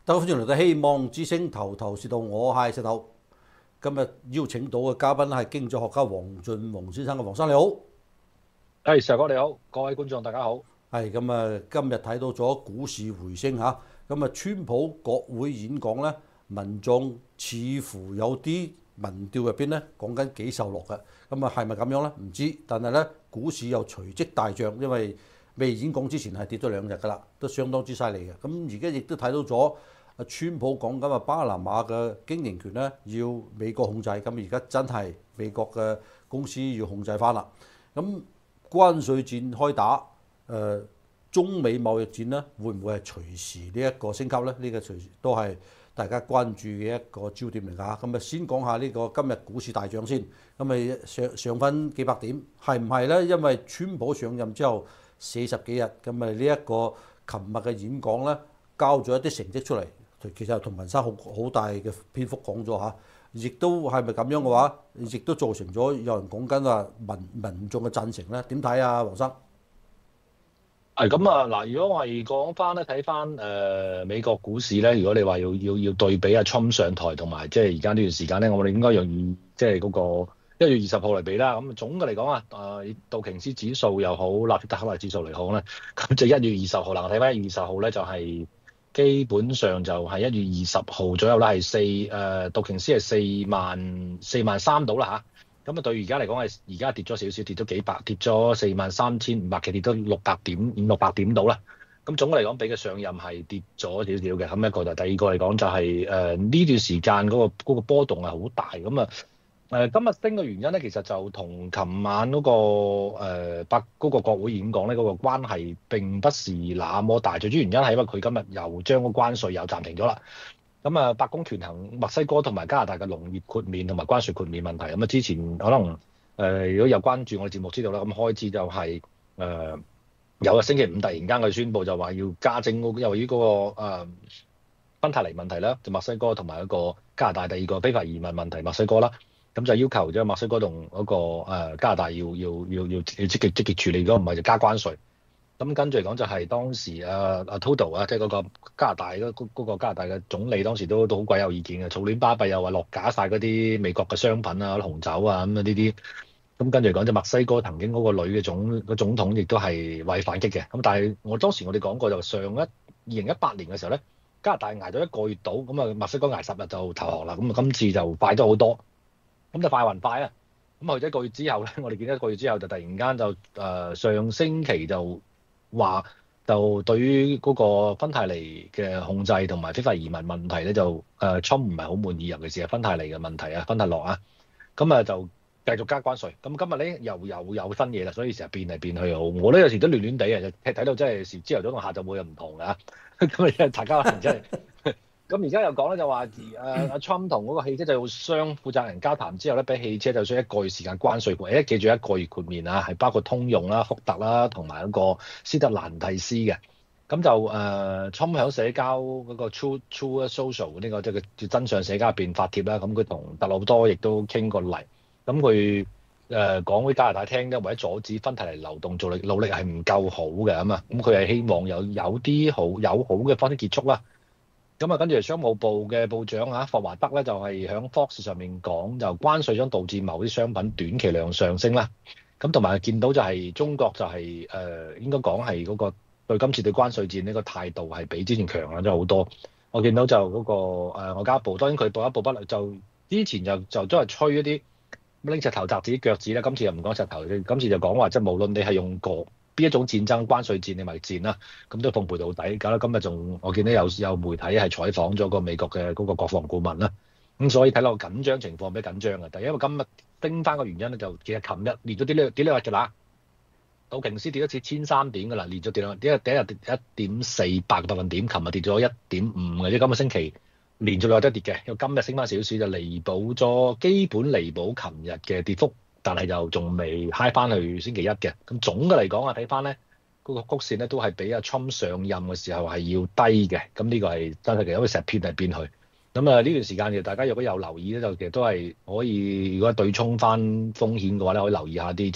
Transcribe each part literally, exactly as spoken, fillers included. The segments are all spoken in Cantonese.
大家歡迎嚟到希望之星頭頭是道，我係石頭。今日邀請到嘅嘉賓係經濟學家黃俊宏先生嘅，黃生你好。 係，石哥你好，各位觀眾大家好。 係咁啊，今日睇到咗股市回升嚇，咁啊，川普國會演講咧，民眾似乎有啲民調入邊咧講緊幾受落嘅，咁啊係咪咁樣咧？唔知，但係咧股市又隨即大漲，因為未演講之前係跌咗兩日㗎啦，都相當之犀利嘅。咁而家亦都睇到咗。啊，川普講緊話巴拿馬嘅經營權咧要美國控制，咁而家真係美國嘅公司要控制翻啦。咁關稅戰開打，誒、呃、中美貿易戰咧會唔會係隨時呢一個升級咧？呢、這個隨時都係大家關注嘅一個焦點嚟㗎。咁啊，先講下呢個今日股市大漲先，咁咪上上翻幾百點，係唔係咧？因為川普上任之後四十幾日，咁咪呢一個琴日嘅演講咧交咗一啲成績出嚟。其實同文生好好大嘅篇幅講咗嚇，亦都係咪咁樣嘅話，亦都造成咗有人講緊話民民眾嘅贊成咧？點睇啊，黃生？ 係咁啊，嗱，如果我係講翻咧，睇翻誒美國股市咧，如果你話要要要對比阿 Trump 上台同埋即係而家呢段時間咧，我哋應該用即係嗰個一月二十號嚟比啦。咁總嘅嚟講啊，誒道瓊斯指數又好，納斯達克指數嚟講咧，咁就一月二十號啦。我睇翻一月二十號咧，就係、是。基本上就係一月二十號左右啦，係四誒道瓊斯係四萬四萬三到啦嚇。咁啊對而家嚟講係而家跌咗少少，跌咗幾百，跌咗四萬三千五百嘅，跌咗六百點五六百點到啦。咁總嘅嚟講，比佢上任係跌咗少少嘅。咁一個就第二個嚟講就係誒呢段時間嗰個嗰個波動係好大咁啊。誒今日升嘅原因咧，其實就同琴晚嗰、嗰個誒白嗰個國會演講咧，嗰、嗰個關係並不是那麼大。最主要原因係因為佢今日又將個關稅又暫停咗啦。咁啊，白宮權衡墨西哥同埋加拿大嘅農業豁免同埋關稅豁免問題。咁啊，之前可能誒、呃、如果有關注我哋節目知道啦，咁開始就係、是、誒、呃、有個星期五突然間佢宣布就話要加徵嗰由於嗰、嗰個誒芬太尼問題啦，就墨西哥同埋一個加拿大第二個非法移民問題墨西哥啦。咁就要求咗墨西哥同嗰個誒加拿大要要要要要積極積極處理，如果唔係就加關稅。咁跟住嚟講就係當時誒阿 Trudeau 啊，即係嗰個加拿大嗰嗰個加拿大嘅總理，當時都都好鬼有意見嘅，嘈亂巴閉又話落架晒嗰啲美國嘅商品啊、紅酒啊咁啊呢啲。咁跟住嚟講就墨西哥曾經嗰個女嘅總個總統亦都係為反擊嘅。咁但係我當時我哋講過就上一二零一八年嘅時候咧，加拿大捱咗一個月到，咁啊墨西哥捱十日就投降啦。咁啊今次就快咗好多。咁就快還快啊！咁去咗一個月之後咧，我哋見到一個月之後就突然間就誒、呃、上星期就話就對於嗰個芬太尼嘅控制同埋非法移民問題咧就誒 Trump 唔係好滿意，尤其是係芬太尼嘅問題啊，芬太諾啊，咁啊就繼續加關稅。咁今日咧又又有新嘢啦，所以成日變嚟變去好，我咧有時都亂亂地啊，就睇到真係時朝頭早同下晝會又唔同㗎。咁啊，大家可能真係〜咁而家又講咧，就話誒阿 Trump 同嗰個汽車製造商負責人交談之後咧，俾汽車就需一個月時間關稅豁免。誒記住一個月豁免啊，係包括通用啦、福特啦同埋嗰個斯特蘭蒂斯嘅。咁就誒、呃、Trump 喺社交嗰個 True True Social 呢個即係叫真相社交入邊發帖啦。咁佢同特魯多亦都傾過嚟。咁佢誒講俾加拿大聽咧，為咗阻止芬太尼流動，做力努力係唔夠好嘅咁啊。咁佢係希望有有啲好友好嘅方式結束啦。咁啊，跟住商務部嘅部長啊，霍華德咧就係喺 Fox 上面講，就關稅將導致某啲商品短期量上升啦。咁同埋見到就係中國就係、是、誒、呃、應該講係嗰個對今次對關稅戰呢個態度係比之前強啦，咗好多。我見到就嗰、那個誒、呃、外交部，當然佢步一步不就之前就就都係吹一啲拎石頭砸自己腳趾啦。今次又唔講石頭，今次就講話即係無論你係用過邊一種戰爭，關稅戰定貿易戰啦，咁都奉陪到底。搞到今日仲我見到有有媒體係採訪咗個美國嘅嗰個國防顧問啦，咁所以睇落緊張情況比較緊張嘅。但係因為今日升翻個原因咧，就其實琴日連咗啲呢啲呢日嘅啦，道瓊斯跌咗次千三點嘅啦，連咗跌兩，第一第一日跌一點四八個百分點，琴日跌咗一點五嘅，即係今個星期連續兩日都跌嘅，因為今日升翻少少就彌補咗基本彌補琴日嘅跌幅。但係就仲未嗨翻去星期一嘅，咁總嘅嚟講啊，睇翻咧嗰個曲線咧都係比阿 Trump 上任嘅時候係要低嘅，咁呢個係真係嘅，因為成日偏嚟變去。咁啊呢段時間其實大家如果有留意咧，就其實都係可以，如果對沖翻風險嘅話咧，可以留意下啲即係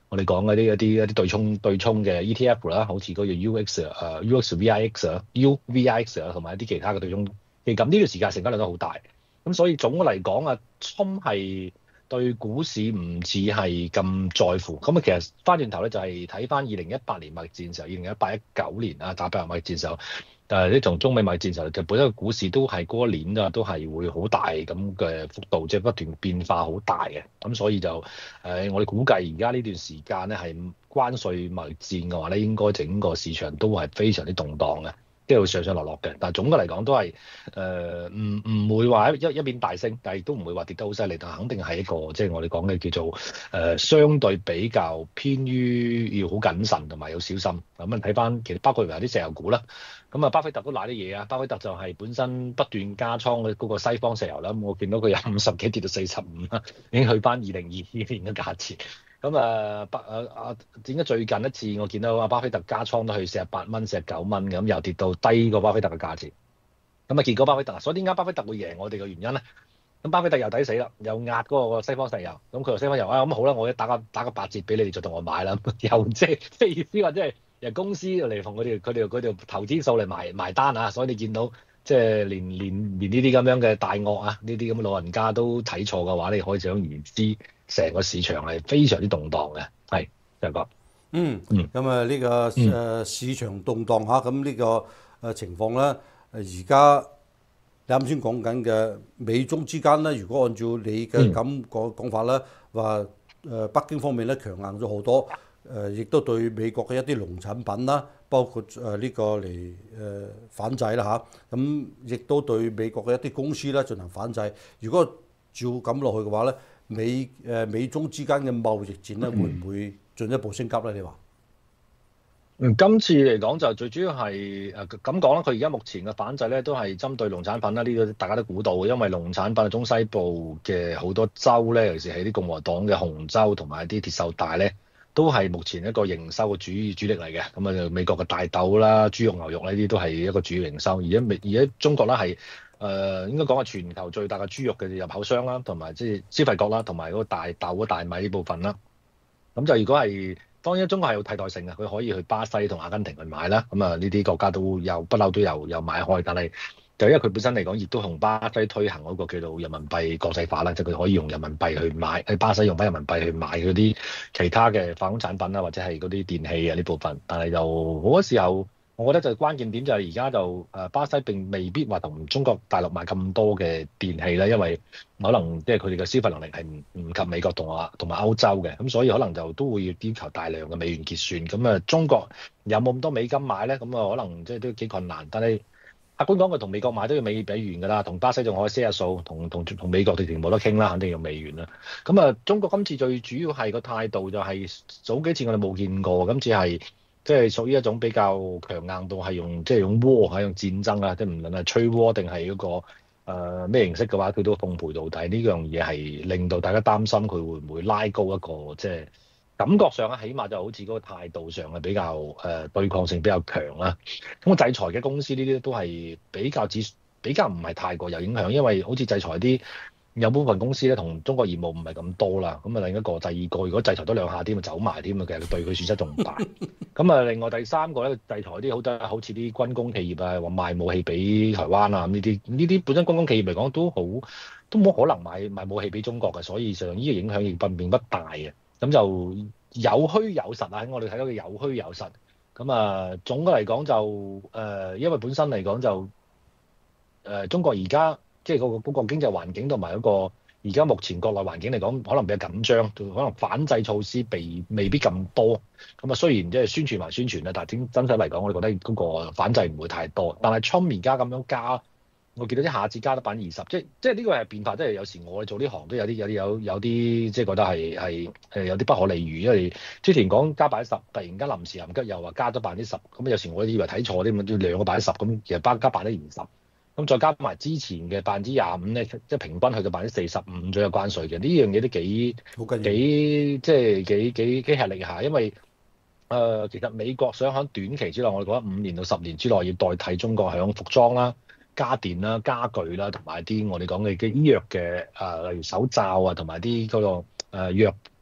我哋講嗰啲一啲一啲對沖對沖嘅 E T F 啦，好似嗰個 U X 誒 U X V I X 啊 U V I X 啊，同埋一啲其他嘅對沖基金，呢段時間成交量都好大。咁所以總嘅嚟講啊，沖係對股市唔似係咁在乎。咁啊，其實翻轉頭咧就係睇翻二零一八年貿易戰時候，二零一八一九年啊打爆貿易戰時候。誒呢同中美貿易戰時候，其實本身個股市都係嗰一年啊，都係會好大咁嘅幅度，即係不斷變化好大嘅。咁所以就誒、呃，我哋估計而家呢段時間咧係關稅貿易戰嘅話咧，應該整個市場都係非常之動盪嘅，即係會上上落落嘅。但係總嘅嚟講都係誒，唔唔會話一一邊大升，但係亦都唔會話跌得好犀利。但係肯定係一個即係我哋講嘅叫做誒、呃，相對比較偏於要好謹慎同埋要小心。咁啊睇翻其實包括埋啲石油股啦。咁啊，巴菲特都賴啲嘢啊！巴菲特就係本身不斷加倉嘅嗰個西方石油啦。咁我見到佢由五十幾跌到四十五啦，已經去翻二零二二年嘅價錢。咁啊，巴啊啊點解最近一次我見到阿巴菲特加倉都去四十八蚊、四十九蚊咁，又跌到低過巴菲特嘅價錢。咁啊，結果巴菲特，所以點解巴菲特會贏我哋嘅原因咧？咁巴菲特又抵死啦，又壓嗰個西方石油。咁佢話西方油啊，咁好啦，我一打個打個八折俾你哋，就同我買啦。又即係即係意思話即係。誒公司嚟同佢哋佢哋佢哋投資數嚟埋埋單啊，所以你見到即係連連連呢啲咁樣嘅大鱷啊，呢啲咁嘅老人家都睇錯嘅話，你可以想而知，成個市場係非常之動盪嘅，係就係講。 嗯嗯， 咁啊呢個誒市場動盪嚇，咁呢個誒情況咧，而家你啱先講緊嘅美中之間咧，如果按照你嘅咁講講法咧，話誒北京方面咧強硬咗好多。誒，亦都對美國嘅一啲農產品啦，包括誒呢個嚟誒反制啦嚇，咁亦都對美國嘅一啲公司咧進行反制。如果照咁落去嘅話咧，美誒美中之間嘅貿易戰咧，會唔會進一步升級咧？你話？ 嗯，今次嚟講就最主要係誒咁講啦，佢而家目前嘅反制咧都係針對農產品啦，呢個大家都估到，因為農產品係中西部嘅好多州咧，尤其是係啲共和黨嘅紅州同埋啲鐵鏽帶咧。都係目前一個營收嘅主主力嚟嘅，咁啊美國嘅大豆啦、豬肉、牛肉呢啲都係一個主要營收。而家美而家中國咧係誒應該講係全球最大嘅豬肉嘅入口商啦，同埋即係消費國啦，同埋嗰個大豆、大米呢部分啦。咁就如果係當然中國係有替代性嘅，佢可以去巴西同阿根廷去買啦。咁啊呢啲國家都有不嬲都有有買開，但係就因為佢本身嚟講，亦都同巴西推行嗰個叫做人民幣國際化啦，即係佢可以用人民幣去買，喺巴西用翻人民幣去買嗰啲其他嘅化工產品啦，或者係嗰啲電器啊呢部分。但係就好多時候，我覺得就關鍵點就係而家就誒巴西並未必話同中國大陸買咁多嘅電器啦，因為可能即係佢哋嘅消費能力係唔唔及美國同啊同埋歐洲嘅，咁所以可能就都會要要求大量嘅美元結算。咁啊，中國有冇咁多美金買咧？咁啊，可能即係都幾困難，但係。客觀講，佢同美國買都要美美元㗎啦，同巴西仲可以 share 下數，同同同美國哋全冇得傾啦，肯定用美元啦。咁啊，中國今次最主要係個態度就係、是、早幾次我哋冇見過，今次係即係屬於一種比較強硬度，係用即係、就是、用 war 係用戰爭啊，即係唔論係吹 war 定係嗰個咩、呃、形式嘅話，佢都奉陪到底。呢樣嘢係令到大家擔心佢會唔會拉高一個即係。就是感覺上啊，起碼就好似嗰個態度上係比較誒、呃、對抗性比較強啦。咁制裁嘅公司呢啲都係比較只比較唔係太過有影響，因為好似制裁啲有部分公司咧同中國業務唔係咁多啦。咁啊另一個第二個，如果制裁多兩下添，咪走埋添啊，其實對佢損失仲大。咁啊另外第三個咧，制裁啲好多好似啲軍工企業啊，話賣武器俾台灣啊，呢啲呢啲本身軍工企業嚟講都好都冇可能買賣武器俾中國嘅，所以上呢個影響亦並並不大嘅。咁就有虛有實啊！喺我哋睇到嘅有虛有實。咁啊，總嘅嚟講就誒、呃，因為本身嚟講就誒、呃，中國而家即係嗰個嗰個經濟環境同埋嗰個而家目前國內環境嚟講，可能比較緊張，可能反制措施未未必咁多。咁啊，雖然即係宣傳埋宣傳啦，但係真真實嚟講，我哋覺得嗰個反制唔會太多。但係 Trump 而家咁樣加。我見到一下子加得百分之二十，即係即係呢個係變化，即係有時我哋做呢行都有啲有啲有有啲即係覺得係係誒有啲不可理喻，因為之前講加百分之十，突然間臨時臨急又話加咗百分之十，咁有時我以為睇錯啲咁，要兩個百分之十，咁其實加加百分之二十，咁再加埋之前嘅百分之廿五咧，即係平均去到百分之四十五左右關稅嘅，呢樣嘢都幾幾即係幾幾幾吃力下，因為誒、呃、其實美國想喺短期之內，我哋覺得五年到十年之內要代替中國喺服裝啦、家電啦、家具啦，同埋啲我哋講嘅嘅醫藥嘅誒、呃，例如手罩啊，同埋啲嗰個誒藥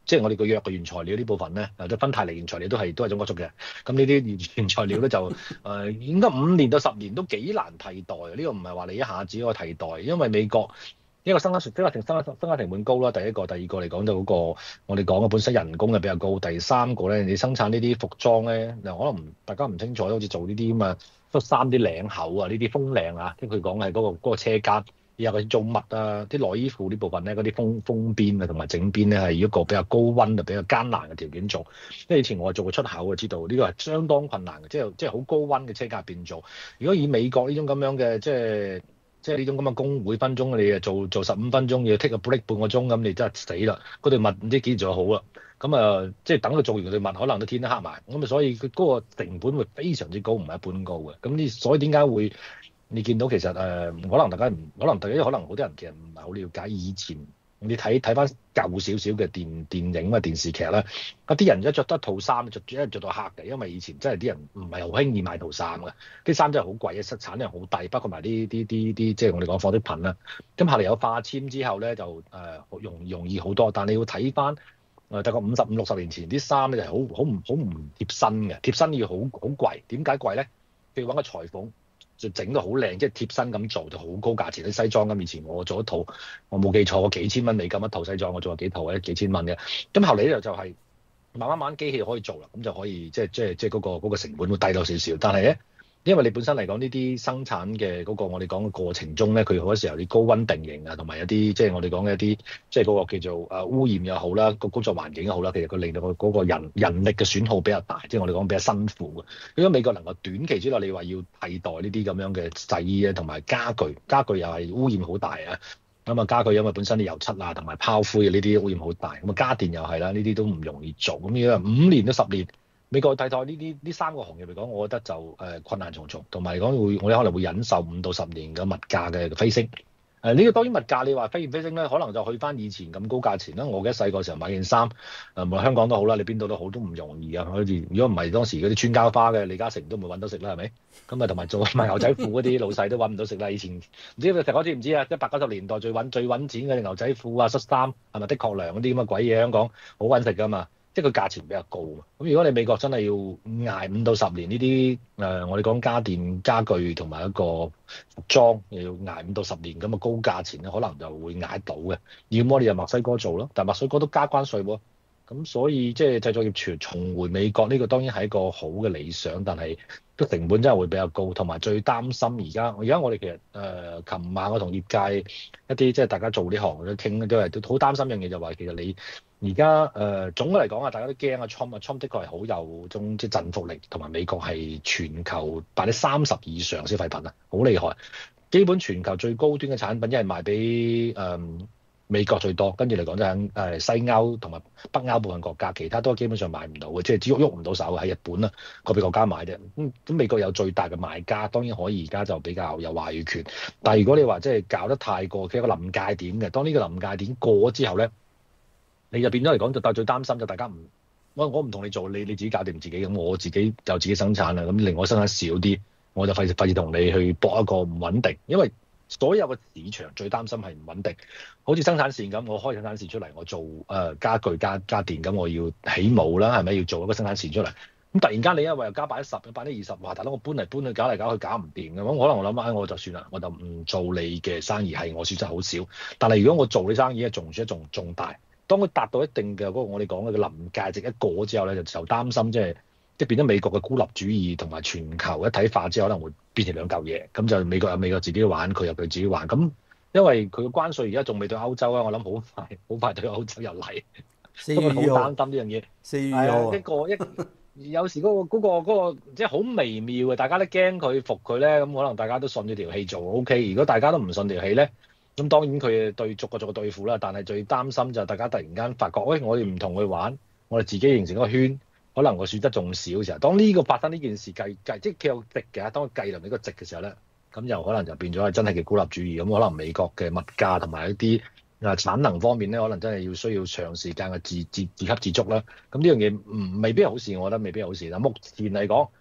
即係我哋個藥嘅原材料呢部分咧，誒即係芬太尼原材料都係都係中國出嘅。咁呢啲原材料咧就誒、呃、應該五年到十年都幾難替代。呢、這個唔係話你一下子可以替代，因為美國一個生產成生產成生產生產成本高啦。第一個，第二個嚟講就嗰個我哋講嘅本身人工係比較高。第三個咧，你生產呢啲服裝咧，嗱可能大家唔清楚，好似做呢啲咁啊恤衫啲領口啊，呢啲風領啊，即係佢講係嗰個嗰、嗰個車間。有嗰啲做襪啊，啲內衣褲呢部分咧，嗰啲封封邊啊同埋整邊咧係一個比較高溫啊、比較艱難嘅條件做。因為以前我係做過出口嘅，知道呢個係相當困難嘅，即係即係好高溫嘅車間入邊做。如果以美國呢種咁樣嘅，即係即係呢種咁嘅工會分鐘，你誒做做十五分鐘要 take a break 半個鐘咁，你真係死啦！嗰對襪唔知幾時做好啦。咁啊，即係等佢做完對襪，可能都天都黑埋。咁啊，所以佢嗰個成本會非常之高，唔係一般高嘅。咁呢，所以點解會？你見到其實誒、呃，可能大家唔可能大家，因為可能好多人其實唔係好了解以前。你睇睇翻舊少少嘅電電影啊、電視劇咧，嗰啲人一着得套衫，就一着到黑嘅，因為以前真係啲人唔係好輕易買套衫嘅，啲衫真係好貴嘅，產量好低，包括埋啲啲啲啲，即係我哋講紡織品啦。咁後嚟有化纖之後咧，就誒、呃、容容易好多，但你要睇翻誒大概五十五六十年前啲衫咧，就係好好唔好唔貼身嘅，貼身要好好貴。點解貴咧？譬如揾個裁縫。就整到好靚，即係貼身咁做，就好高價錢。啲西裝咁，以前我做一套，我冇記錯，我幾千蚊美金一套西裝，我做過幾套咧，幾千蚊嘅。咁後嚟咧就係慢慢慢機器可以做啦，咁就可以即係即係即係嗰個嗰個成本會低咗少少。但係咧，因為你本身嚟講呢啲生產嘅嗰個我哋講嘅過程中咧，佢好多時候啲高溫定型啊，同埋有啲即係我哋講嘅一啲即係嗰個叫做誒污染又好啦，個工作環境又好啦，其實佢令到佢嗰個人人力嘅損耗比較大，即係我哋講比較辛苦嘅。如果美國能夠短期之內，你話要替代呢啲咁樣嘅製衣咧，同埋家具，家具又係污染好大啊。咁啊，家具因為本身啲油漆啊同埋拋灰啊呢啲污染好大，咁啊家電又係啦，呢啲都唔容易做。咁樣五年到十年。美國替代呢啲呢三個行業嚟講，我覺得就誒、呃、困難重重，同埋嚟講會我哋可能會忍受五到十年嘅物價嘅飛升。誒、呃、呢、這個當然物價你話飛唔飛升咧，可能就去翻以前咁高價錢啦。我記得細個時候買件衫，誒、呃、無論香港都好啦，你邊度都好都唔容易啊。好似如果唔係當時嗰啲穿膠花嘅李嘉誠都唔會揾到食啦，係咪？咁啊同埋做賣牛仔褲嗰啲老細都揾唔到食啦。以前唔知你成日知唔知啊？一百九十年代最揾最揾錢嘅牛仔褲啊、恤衫係咪的確良嗰啲咁嘅鬼嘢？香港好揾食㗎嘛。即係佢價錢比較高啊！咁如果你美國真係要捱五到十年呢啲誒，我哋講家電家具同埋一個服裝，又要捱五到十年咁嘅高價錢咧，可能就會捱到嘅。要麼你就墨西哥做咯，但係墨西哥都加關稅喎。咁所以即係製作業傳重回美國呢個當然係一個好嘅理想，但係個成本真係會比較高，同埋最擔心而家而家我哋其實誒琴晚我同業界一啲即係大家做呢行都傾都係都好擔心一樣嘢，就話其實你。而家誒總嘅嚟講啊，大家都驚啊，Trump 啊，Trump 的確係好有種即係振幅力，同埋美國係全球百分之三十以上消費品啊，好厲害。基本全球最高端嘅產品一係賣俾誒、呃、美國最多，跟住嚟講就係誒西歐同埋北歐部分國家，其他都基本上買唔到嘅，即係只喐喐唔到手喺日本啦個別國家買啫。咁咁美國有最大嘅買家，當然可以而家就比較有話語權。但係如果你話即係搞得太過，佢有個臨界點嘅，當呢個臨界點過咗之後咧。你就變咗嚟講，就但係最擔心就大家唔，我我唔同你做，你你自己搞掂自己咁，我自己就自己生產啦。咁令我生產少啲，我就費事費事同你去搏一個唔穩定，因為所有嘅市場最擔心係唔穩定。好似生產線咁，我開生產線出嚟，我做誒、呃、家具家家電咁，我要起模啦，係咪要做一個生產線出嚟？咁突然間你因為又加百分之十、百分之二十，話大佬我搬嚟搬去搞嚟搞去搞唔掂嘅，咁可能我諗啊，我就算啦，我就唔做你嘅生意，係我損失好少。但係如果我做你生意，仲損失仲仲大。當佢達到一定嘅嗰個我哋講嘅臨界值一過之後咧，就就擔心即係即係變咗美國嘅孤立主義同埋全球一體化之後，可能會變成兩嚿嘢。咁就美國有美國自己玩，佢有佢自己玩。咁因為佢嘅關稅而家仲未對歐洲啊，我諗好快好快對歐洲又嚟。 四月好擔心呢樣嘢。 四月號啊，一個一有時嗰個嗰個嗰個即係好微妙嘅，大家都驚佢服佢咧，咁可能大家都順住條氣做 OK。如果大家都唔順條氣咧，咁當然佢對逐個逐個對付啦，但係最擔心就係大家突然間發覺，喂、哎，我哋唔同佢玩，我哋自己形成一個圈，可能個損失仲少嘅時候，當呢個發生呢件事計計，即係佢有值嘅，當佢計量呢個值嘅時候咧，咁又可能就變咗係真係嘅孤立主義，咁可能美國嘅物價同埋一啲啊產能方面咧，可能真係要需要長時間嘅自自自給自足啦。咁呢樣嘢唔未必係好事，我覺得未必係好事。但目前嚟講，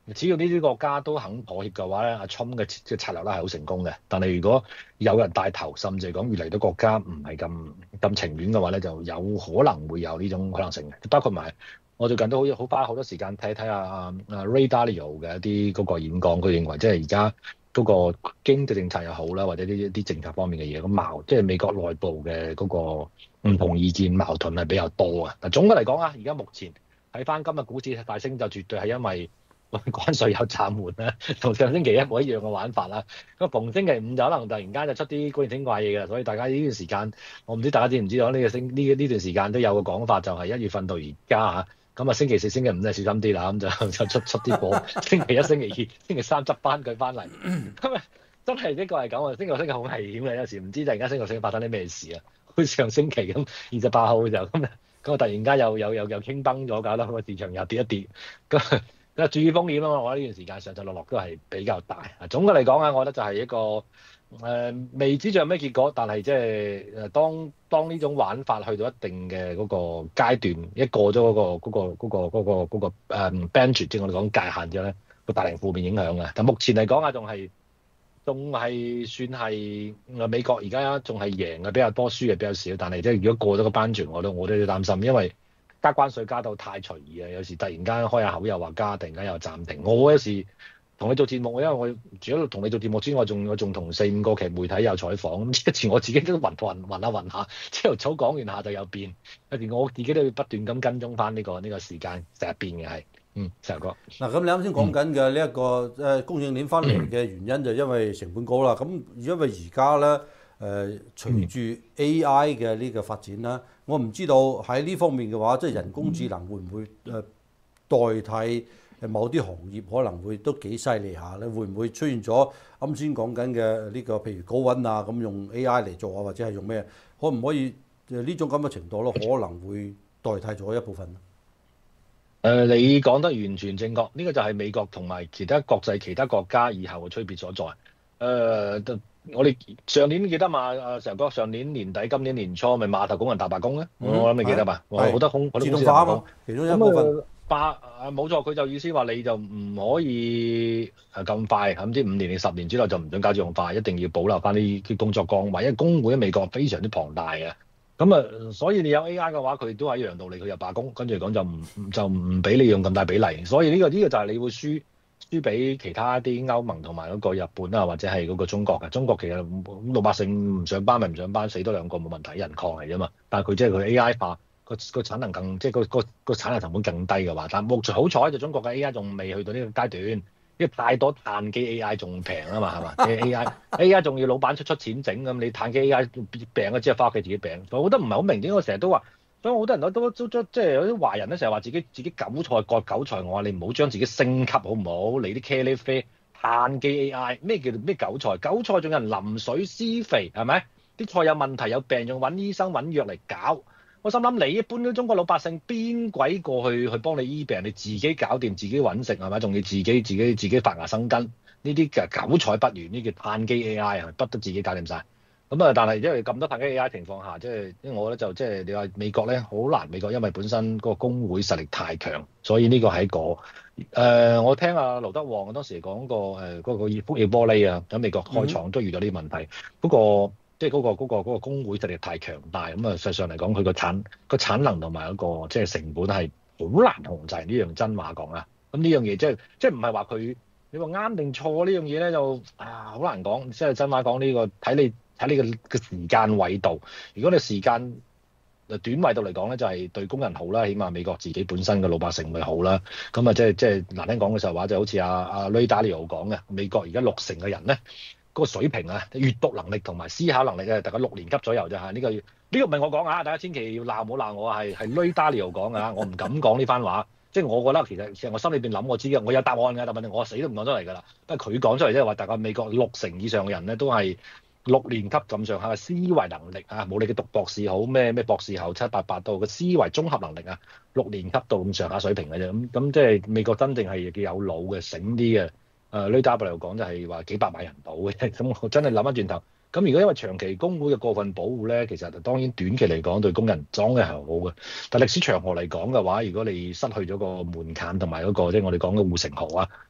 只要呢啲國家都肯妥協嘅話咧，阿 Trump 嘅嘅策略咧係好成功嘅。但係如果有人帶頭，甚至係講越嚟越多國家唔係咁咁情願嘅話咧，就有可能會有呢種可能性嘅。包括埋我最近都好好花好多時間睇睇下阿阿 Ray Dalio 嘅一啲嗰個演講，佢認為即係而家嗰個經濟政策又好啦，或者呢一啲政策方面嘅嘢，咁矛即係美國內部嘅嗰個唔同意見矛盾係比較多啊。嗱，總嘅嚟講啊，而家目前睇翻今日股市大升，就絕對係因為關稅有暫緩啦，同上星期一模一樣嘅玩法啦。咁逢星期五就可能突然間就出啲古靈精怪嘢嘅，所以大家呢段時間，我唔知大家知唔知道呢個星呢呢段時間都有個講法，就係一月份到而家嚇。咁啊，星期四、星期五就小心啲啦，咁就就出出啲貨。星期一、星期二、星期三執翻佢翻嚟。咁啊，真係呢個係咁啊！星期六、星期好危險嘅，有時唔知突然間星期六、星期發生啲咩事啊！好似上星期咁，二十八號就咁啊，咁啊突然間又又又又傾崩咗，搞到個市場又跌一跌。咁咁注意風險啊嘛！我覺得呢段時間上上落落都係比較大。啊，總嘅嚟講啊，我覺得就係一個誒、呃、未知仲有咩結果，但係即係誒當當呢種玩法去到一定嘅嗰個階段，一過咗嗰、嗰個嗰、嗰個嗰、嗰個嗰、嗰個嗰、嗰個誒 bench，即係我哋講界限之後咧，會帶嚟負面影響嘅。但目前嚟講啊，仲係仲係算係誒美國而家仲係贏嘅比較多，輸嘅比較少。但係即係如果過咗個 bench，我都我都要擔心，因為加關稅加到太隨意啊！有時突然間開下口又話加，突然間又暫停。我有時同你做節目，因為我除咗同你做節目之外，仲我仲同四五個其實媒體有採訪。一次我自己都暈暈暈下暈下，朝頭早講完下就有變。有時我自己都要不斷咁跟蹤翻呢個呢、呢個時間成日變嘅係。嗯，石哥。 嗱，咁你啱先講緊嘅呢一個誒供應鏈翻嚟嘅原因就因為成本高啦。咁因為而家咧誒隨住 A I 嘅呢個發展啦，我唔知道喺呢方面嘅話，即係人工智能會唔會誒代替誒某啲行業可能會都幾犀利下咧？會唔會出現咗啱先講緊嘅呢個譬如高溫啊咁用 A I 嚟做啊，或者係用咩？可唔可以誒呢種咁嘅程度咯？可能會代替咗一部分。 誒、呃，你講得完全正確，呢、這個就係美國同埋其他國際其他國家以後嘅區別所在。誒、呃，我哋上年記得嘛？誒，成個上年年底、今年年初，咪碼頭工人大罷工咧？嗯、我諗你記得嘛？好多空，好多公司罷工， 其中一部分。 咁啊，罷冇錯，佢就意思話你就唔可以誒咁快，唔知五年定十年之內就唔准加自動化，一定要保留翻啲工作崗位，因為工會喺美國非常之龐大嘅。咁啊，所以你有 A I 嘅話，佢都係一樣道理，佢又罷工，跟住講就唔就唔俾你用咁大比例，所以呢、呢個呢、呢個就係你會輸輸俾其他啲歐盟同埋嗰個日本啊，或者係嗰個中國嘅。中國其實老百姓唔上班咪唔上班，死多兩個冇問題，人抗嚟啫嘛。但係佢即係佢 A I 化個個產能更即係個個個產能成本更低嘅話，但目前好彩就中國嘅 A I 仲未去到呢個階段。因為太多碳機 A I 仲平啊嘛，係嘛？A I A I 仲要老闆出出錢整咁，你碳機 A I 病咗之後翻屋企自己病，我覺得唔係好明點解我成日都話，所以好多人都都都即係有啲華人咧成日話自己自己韭菜割韭菜，我話你唔好將自己升級好唔好？你啲茄喱啡碳機 A I 咩叫咩韭菜？韭菜仲有人淋水施肥係咪？啲菜有問題有病，仲揾醫生揾藥嚟搞。我心諗你一般啲中國老百姓邊鬼過去去幫你醫病？你自己搞掂，自己揾食係咪？仲要自己自己自己發芽生根？呢啲嘅韭菜不如呢叫碳基 A I 啊，不得自己搞掂晒。咁啊，但係因為咁多碳基 A I 情況下，即係因為我覺得就即係你話美國咧好難，美國因為本身嗰個工會實力太強，所以呢個係一個誒、呃，我聽阿盧德旺當時講過誒嗰個熱福耀玻璃啊，喺美國開廠都遇到呢啲問題，嗰、嗯嗰個。即係嗰個嗰個嗰個工會實力太強大，咁啊實際上嚟講，佢個產個產能同埋嗰個即係成本係好難控制。呢樣真話講啊，咁呢樣嘢即係即係唔係話佢你話啱定錯呢樣嘢咧，就啊好難講。即係真話講呢個睇你睇你個個時間緯度。如果你時間短緯度嚟講咧，就係對工人好啦，起碼美國自己本身嘅老百姓咪好啦。咁啊即係即係難聽講嘅實話，就好似阿阿 Ray Dalio 講嘅，美國而家六成嘅人咧。嗰個水平啊，閱讀能力同埋思考能力啊，大概六年級左右啫嚇。呢個呢個唔係我講啊，大家千祈要鬧唔好鬧我啊，係係 Ray Dalio 講啊，我唔敢講呢番話。即係我覺得其實其實我心裏邊諗我知嘅，我有答案嘅，但係我死都唔講出嚟㗎啦。不過佢講出嚟即係話，大概美國六成以上嘅人咧都係六年級咁上下嘅思維能力啊，冇你嘅讀博士好咩咩博士後七八八到嘅思維綜合能力啊，六年級到咁上下水平嘅啫。咁咁即係美國真正係要有腦嘅醒啲嘅。誒 Ray Dalio 講就係話幾百萬人到嘅，咁我真係諗翻轉頭，咁如果因為長期工會嘅過分保護咧，其實當然短期嚟講對工人裝嘅係好嘅，但歷史長河嚟講嘅話，如果你失去咗個門檻同埋嗰個即係我哋講嘅護城河啊，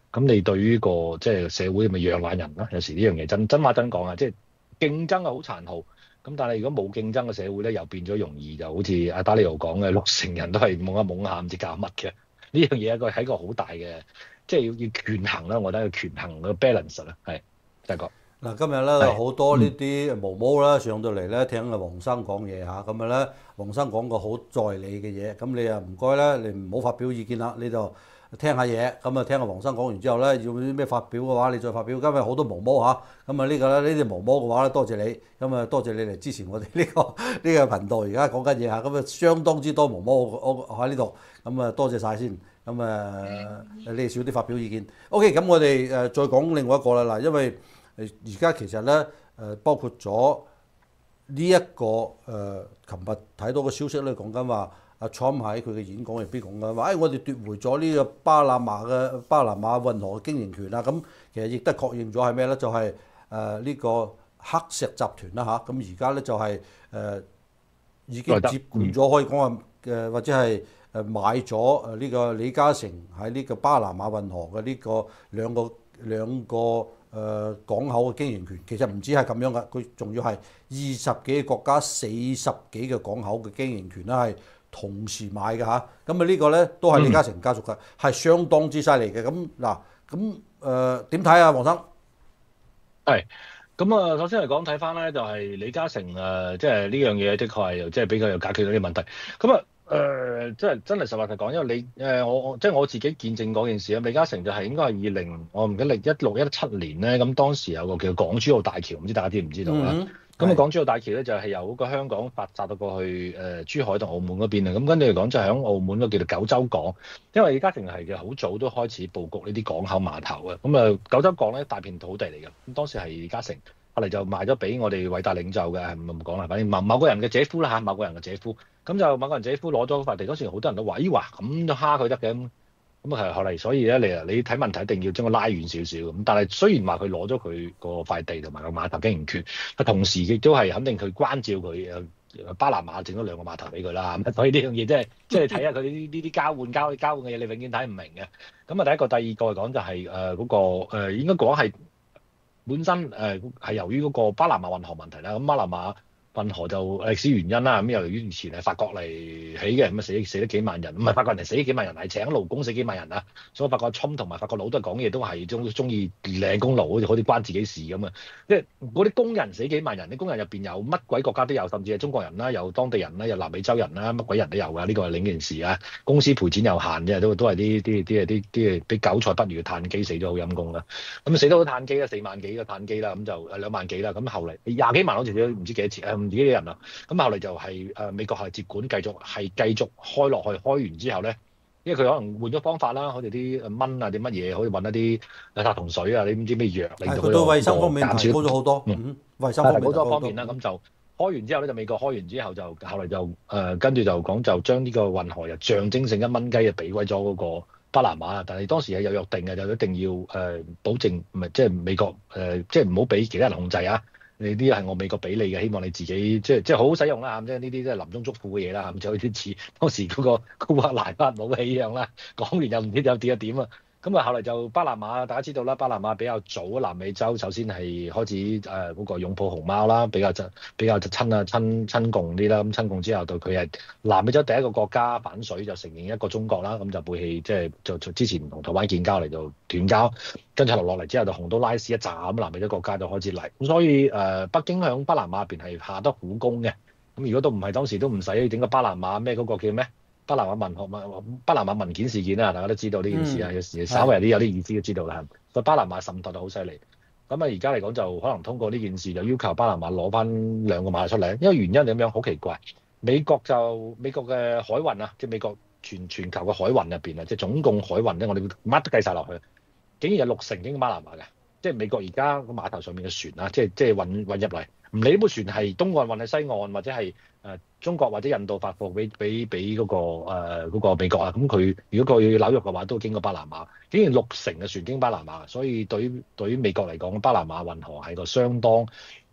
咁你對於個即係社會咪讓懶人啦？有時呢樣嘢真真話真講啊，即係競爭係好殘酷。咁但係如果冇競爭嘅社會咧，又變咗容易就好似阿達利奧講嘅，六成人都係懵下懵下唔知搞乜嘅。呢樣嘢一個係一個好大嘅，即係要要權衡啦。我覺得要權衡個 balance 啦，係大哥。 嗱，今日咧好多呢啲毛毛啦上到嚟咧，聽阿黃生講嘢嚇，咁啊咧黃生講個好在理嘅嘢，咁你啊唔該咧，你唔好發表意見啦，你就聽下嘢，咁啊聽阿黃生講完之後咧，要啲咩發表嘅話，你再發表。今日好多毛毛嚇，咁啊呢個咧呢啲毛毛嘅話咧，多謝你，咁啊多謝你嚟支持我哋呢個呢個頻道，而家講緊嘢嚇，咁啊相當之多毛毛我我喺呢度，咁啊多謝晒先，咁啊你哋少啲發表意見。OK，咁我哋誒再講另外一個啦，嗱，因為而家其實咧，誒包括咗呢一個誒，琴日睇到個消息咧，講緊話阿 Trump 喺佢嘅演講入邊講緊話，誒、哎、我哋奪回咗呢個巴拿馬嘅巴拿馬運河嘅經營權啦。咁其實亦都確認咗係咩咧？就係誒呢個黑石集團啦嚇。咁而家咧就係、是、誒、呃、已經接管咗，可以講話誒或者係誒買咗誒呢個李嘉誠喺呢個巴拿馬運河嘅呢個兩個兩個。誒、呃、港口嘅經營權其實唔止係咁樣嘅，佢仲要係二十幾個國家、四十幾個港口嘅經營權啦，係同時買嘅嚇。咁啊呢個咧都係李嘉誠家族嘅，係、嗯、相當之犀利嘅。咁嗱，咁誒點睇啊，黃生？ 係。咁啊，首先嚟講睇翻咧，就係李嘉誠誒，即係呢樣嘢，的確係即係比較有解決到啲問題。咁啊。誒、呃，即係真係實話實講，因為你誒、呃、我我即係我自己見證嗰件事啊。李嘉誠就係應該係二零，我唔記得零一六一七年咧，咁當時有個叫港珠澳大橋，唔知大家知唔知道啦？咁啊、嗯，港珠澳大橋咧就係、是、由嗰個香港發達到過去誒、呃、珠海同澳門嗰邊啊。咁跟住嚟講就係喺澳門嗰叫做九州港，因為李嘉誠係嘅好早都開始佈局呢啲港口碼頭嘅。咁啊，九州港咧大片土地嚟嘅，咁當時係李嘉誠。後嚟就賣咗俾我哋偉大領袖嘅，唔唔講啦，反正某某個人嘅姐夫啦嚇，某個人嘅姐夫，咁就某個人姐夫攞咗塊地，嗰時好多人都話：咦話咁都蝦佢得嘅，咁咁啊係後嚟，所以咧你啊你睇問題一定要將佢拉遠少少咁。但係雖然話佢攞咗佢個塊地同埋個碼頭經營權，但同時亦都係肯定佢關照佢誒巴拿馬整咗兩個碼頭俾佢啦。咁所以呢樣嘢即係即係睇下佢呢呢啲交換交交換嘅嘢，你永遠睇唔明嘅。咁啊第一個，第二個嚟講就係誒嗰個誒、呃、應該講係。本身誒係、呃、由於嗰個巴拿馬運河問題啦，咁巴拿馬運河就歷史原因啦，咁由於以前係法國嚟起嘅，咁啊死死咗幾萬人，唔係法國人嚟死咗幾萬人，係請勞工死幾萬人啊，所以法國侵同埋法國佬都係講嘢都係中中意領功勞，好似好似關自己事咁啊！即係嗰啲工人死幾萬人，啲工人入邊有乜鬼國家都有，甚至係中國人啦，有當地人啦，有南美洲人啦，乜鬼人都有㗎，呢、這個係另一件事啊！公司賠錢有限啫，都都係啲啲啲啲啲俾韭菜不如嘅炭機死咗好陰功啦，咁死到個炭機啦，四萬幾個炭機啦，咁就兩萬幾啦，咁後嚟廿幾萬好似都唔知幾多錢，唔知幾多人啦。咁後嚟就係、是、誒、呃、美國係接管，繼續係繼續開落去，開完之後咧，因為佢可能換咗方法啦，好似啲蚊啊啲乜嘢，可以揾一啲誒殺蟲水啊，你唔知咩藥令到佢個衞生方面提高咗好多。嗯，衞生方面好多方面啦，咁、嗯、就開完之後咧，就美國開完之後就後嚟就誒跟住就講就將呢個運河又象徵性一蚊雞就俾歸咗嗰個巴拿馬啦，但係當時係有約定嘅，就一定要誒、呃、保證唔係即係美國誒、呃、即係唔好俾其他人控制啊。你啲係我美國俾你嘅，希望你自己即係即係好好使用啦，即係呢啲即係臨終囑咐嘅嘢啦，咁就好似似當時嗰個古惑萊巴武器一樣啦，講完又唔知又點一點啊！咁啊後嚟就巴拿馬，大家知道啦，巴拿馬比較早南美洲首先係開始誒嗰、呃那個擁抱熊貓啦，比較就比較就親啊親親共啲啦，咁親共之後到佢係南美洲第一個國家反水就承認一個中國啦，咁就背棄即係就之前同台灣建交嚟就斷交，跟住落落嚟之後就洪都拉斯一站咁南美洲國家就開始嚟，咁所以誒、呃、北京響巴拿馬入邊係下得苦功嘅，咁如果都唔係當時都唔使整個巴拿馬咩嗰個叫咩？巴拿馬文學文巴拿馬文件事件啊，大家都知道呢件事啊，有時、嗯、稍微有啲有啲意思都知道啦。個巴拿馬滲透就好犀利，咁啊而家嚟講就可能通過呢件事就要求巴拿馬攞翻兩個碼頭出嚟，因為原因點樣好奇怪，美國就美國嘅海運啊，即係美國全全球嘅海運入邊啊，即係總共海運咧，我哋乜都計晒落去，竟然有六成經巴拿馬嘅，即係美國而家個碼頭上面嘅船啊，即係即係運運入嚟，唔理呢部船係東岸運去西岸或者係誒、呃、中國或者印度發貨俾俾俾嗰個誒嗰、呃那個美國啊，咁佢如果佢要紐約嘅話，都經過巴拿馬，竟然六成嘅船經巴拿馬，所以對於對於美國嚟講，巴拿馬運河係個相當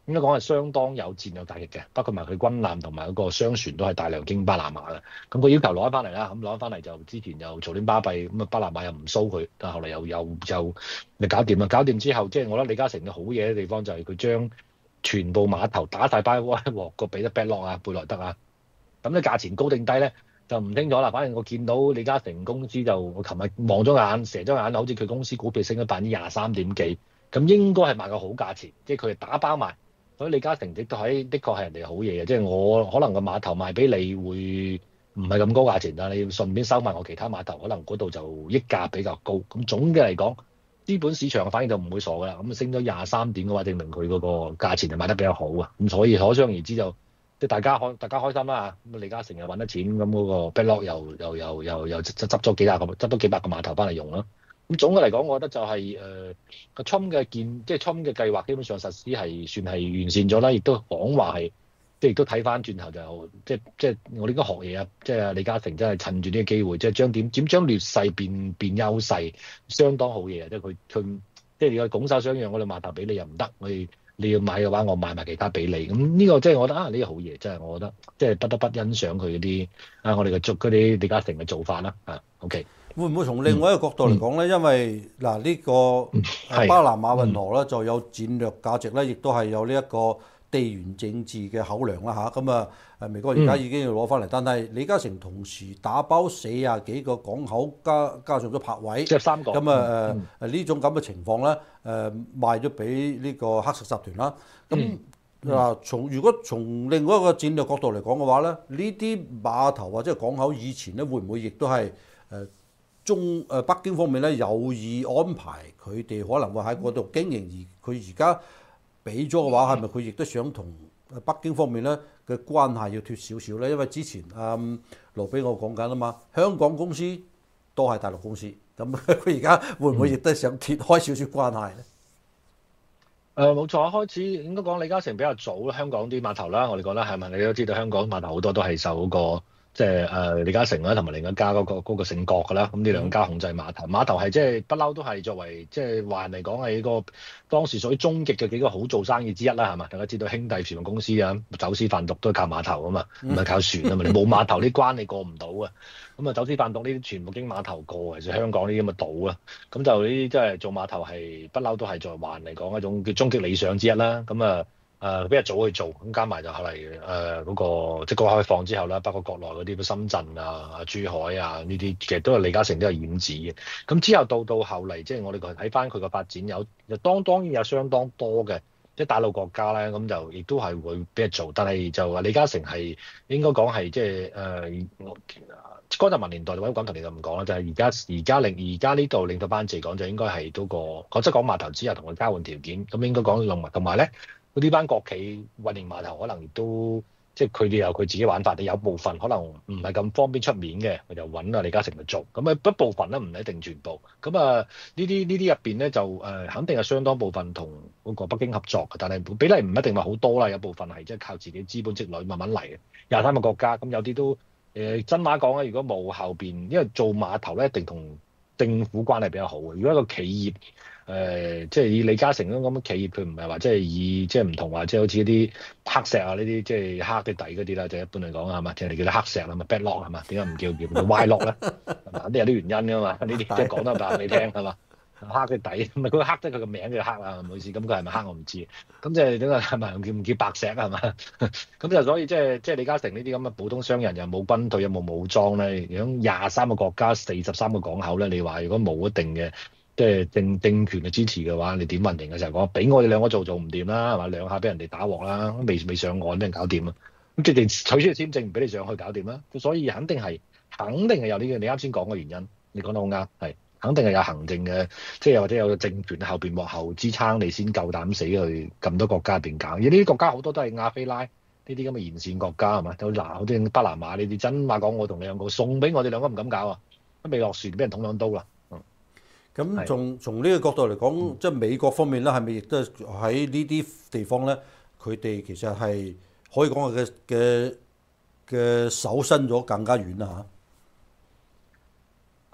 應該講係相當有戰略價值嘅，包括埋佢軍艦同埋嗰個商船都係大量經巴拿馬嘅。咁佢要求攞翻嚟啦，咁攞翻嚟就之前又嘈亂巴閉，咁啊巴拿馬又唔蘇佢，但係後嚟又又又咪搞掂啦。搞掂之後，即係我覺得李嘉誠嘅好嘢嘅地方就係佢將全部碼頭打晒包窩鑊個彼得 Blacklock 啊、貝萊德啊，咁咧價錢高定低咧就唔清楚啦。反正我見到李嘉誠公司就我琴日望咗眼，射咗眼，好似佢公司股票升咗百分之廿三點幾，咁應該係賣個好價錢，即係佢係打包賣。所以李嘉誠的確係的確係人哋好嘢嘅，即係我可能個碼頭賣俾你會唔係咁高價錢，但係你要順便收埋我其他碼頭，可能嗰度就溢價比較高。咁總嘅嚟講，資本市場嘅反應就唔會傻㗎啦。咁升咗廿三點嘅話，證明佢嗰個價錢係賣得比較好啊。咁所以可想而知就即係大家開大家開心啦。咁李嘉誠又揾得錢，咁嗰個 Blacklock 又又又又又執執咗幾廿個執咗幾百個碼頭翻嚟用啦。咁總嘅嚟講，我覺得就係誒個 Trump 嘅建，即係 Trump 嘅計劃基本上實施係算係完善咗啦，亦都講話係，即係亦都睇翻轉頭就即係即係我哋應該學嘢啊！即係李嘉誠真係趁住呢個機會，即係將點點將劣勢變變優勢，相當好嘢啊！即係佢佢即係你個拱手相讓，我哋碼頭俾你又唔得，我哋你要買嘅話，我買埋其他俾你。咁呢個即係我覺得啊，呢個好嘢，真係我覺得即係不得不欣賞佢嗰啲啊，我哋嘅做嗰啲李嘉誠嘅做法啦啊 ，OK。 會唔會從另外一個角度嚟講咧？因為嗱呢個巴拿馬運河咧就有戰略價值咧，亦都係有呢一個地緣政治嘅考量啦嚇。咁啊誒美國而家已經要攞翻嚟，但係李嘉誠同時打包四廿幾個港口加加上咗泊位， 即係三個。 咁啊誒誒呢種咁嘅情況咧誒賣咗俾呢個黑石集團啦。咁嗱從如果從另外一個戰略角度嚟講嘅話咧，呢啲碼頭或者係港口以前咧會唔會亦都係誒？中誒北京方面咧有意安排佢哋可能會喺嗰度經營，而佢而家俾咗嘅話，係咪佢亦都想同北京方面咧嘅關係要脫少少咧？因為之前啊盧比我講緊啊嘛，香港公司都係大陸公司，咁佢而家會唔會亦都想脫開少少關係咧？ 誒冇錯，開始應該講李嘉誠比較早香港啲碼頭啦，我哋覺得係咪？你都知道香港碼頭好多都係受嗰個。即係誒李嘉誠啦，同埋另一家嗰、那個嗰、那個姓郭㗎啦，咁呢兩家控制碼頭，碼頭係即係不嬲都係作為即係華人嚟講係一個當時屬於終極嘅幾個好做生意之一啦，係嘛？大家知道兄弟船務公司啊，走私販毒都係靠碼頭啊嘛，唔係靠船啊嘛，你冇碼頭呢關你過唔到啊。咁啊走私販毒呢啲全部經碼頭過，其實香港呢啲咁嘅島啊，咁就呢啲即係做碼頭係不嬲都係作為華人嚟講一種叫終極理想之一啦。咁啊〜誒比較早去做，咁加埋就後嚟誒嗰個即係改革開放之後啦，包括國內嗰啲深圳啊、珠海啊呢啲，其實都係李嘉誠都係染指嘅。咁之後到到後嚟，即係我哋睇翻佢個發展有，有當當然有相當多嘅即係大陸國家咧，咁就亦都係會俾人做。但係就話李嘉誠係應該講係即係誒江澤民年代或者港頭年代唔講啦，就係而家而家令而家呢度令到班字講就應該係嗰個，講即係講碼頭之後同佢交換條件，咁應該講農民同埋咧。呢班國企運營碼頭可能亦都即係佢哋有佢自己玩法，有部分可能唔係咁方便出面嘅，佢就揾啊李嘉誠去做。咁啊一部分咧唔一定全部。咁啊呢啲呢啲入邊咧就誒、呃、肯定係相當部分同嗰個北京合作嘅，但係比例唔一定話好多啦。有部分係即係靠自己資本積累慢慢嚟嘅。廿三個國家咁有啲都誒、呃、真話講咧，如果冇後邊，因為做碼頭咧一定同政府關係比較好嘅。如果一個企業誒、呃，即係以李嘉誠嗰咁嘅企業，佢唔係話即係以即係唔同話，即係好似啲黑石啊呢啲，即係黑嘅底嗰啲啦，就一般嚟講係嘛，即係你叫做黑石啊嘛 Blacklock 係嘛，點解唔叫叫 Whitelock 咧？係嘛，都有啲原因㗎嘛，呢啲即係講得俾你聽係嘛，黑嘅底，唔係佢黑得佢個名叫黑啊，唔好意思，咁佢係咪黑我唔知，咁即係點解係咪叫唔叫白石啊係嘛？咁就所以即係即係李嘉誠呢啲咁嘅普通商人又冇軍隊又冇武裝咧，如果廿三個國家四十三個港口咧，你話如果冇一定嘅。即係政政權嘅支持嘅話，你點運營嘅時候講，俾我哋兩個做做唔掂啦，係嘛？兩下俾人哋打鑊啦，未未上岸俾人搞掂啊！咁直情取消簽證唔俾你上去搞掂啦，所以肯定係肯定係有呢個你啱先講嘅原因，你講得好啱，係肯定係有行政嘅，即係或者有個政權後邊幕後支撐你先夠膽死去咁多國家入邊搞，而呢啲國家好多都係亞非拉呢啲咁嘅沿線國家係嘛？有嗱好似巴拿馬呢啲，真話講我同你兩個送俾我哋兩個唔敢搞啊，都未落船俾人捅兩刀啦。 咁從從呢個角度嚟講，嗯、即係美國方面咧，係咪亦都係喺呢啲地方咧？佢哋其實係可以講係嘅嘅嘅手伸咗更加遠啦嚇。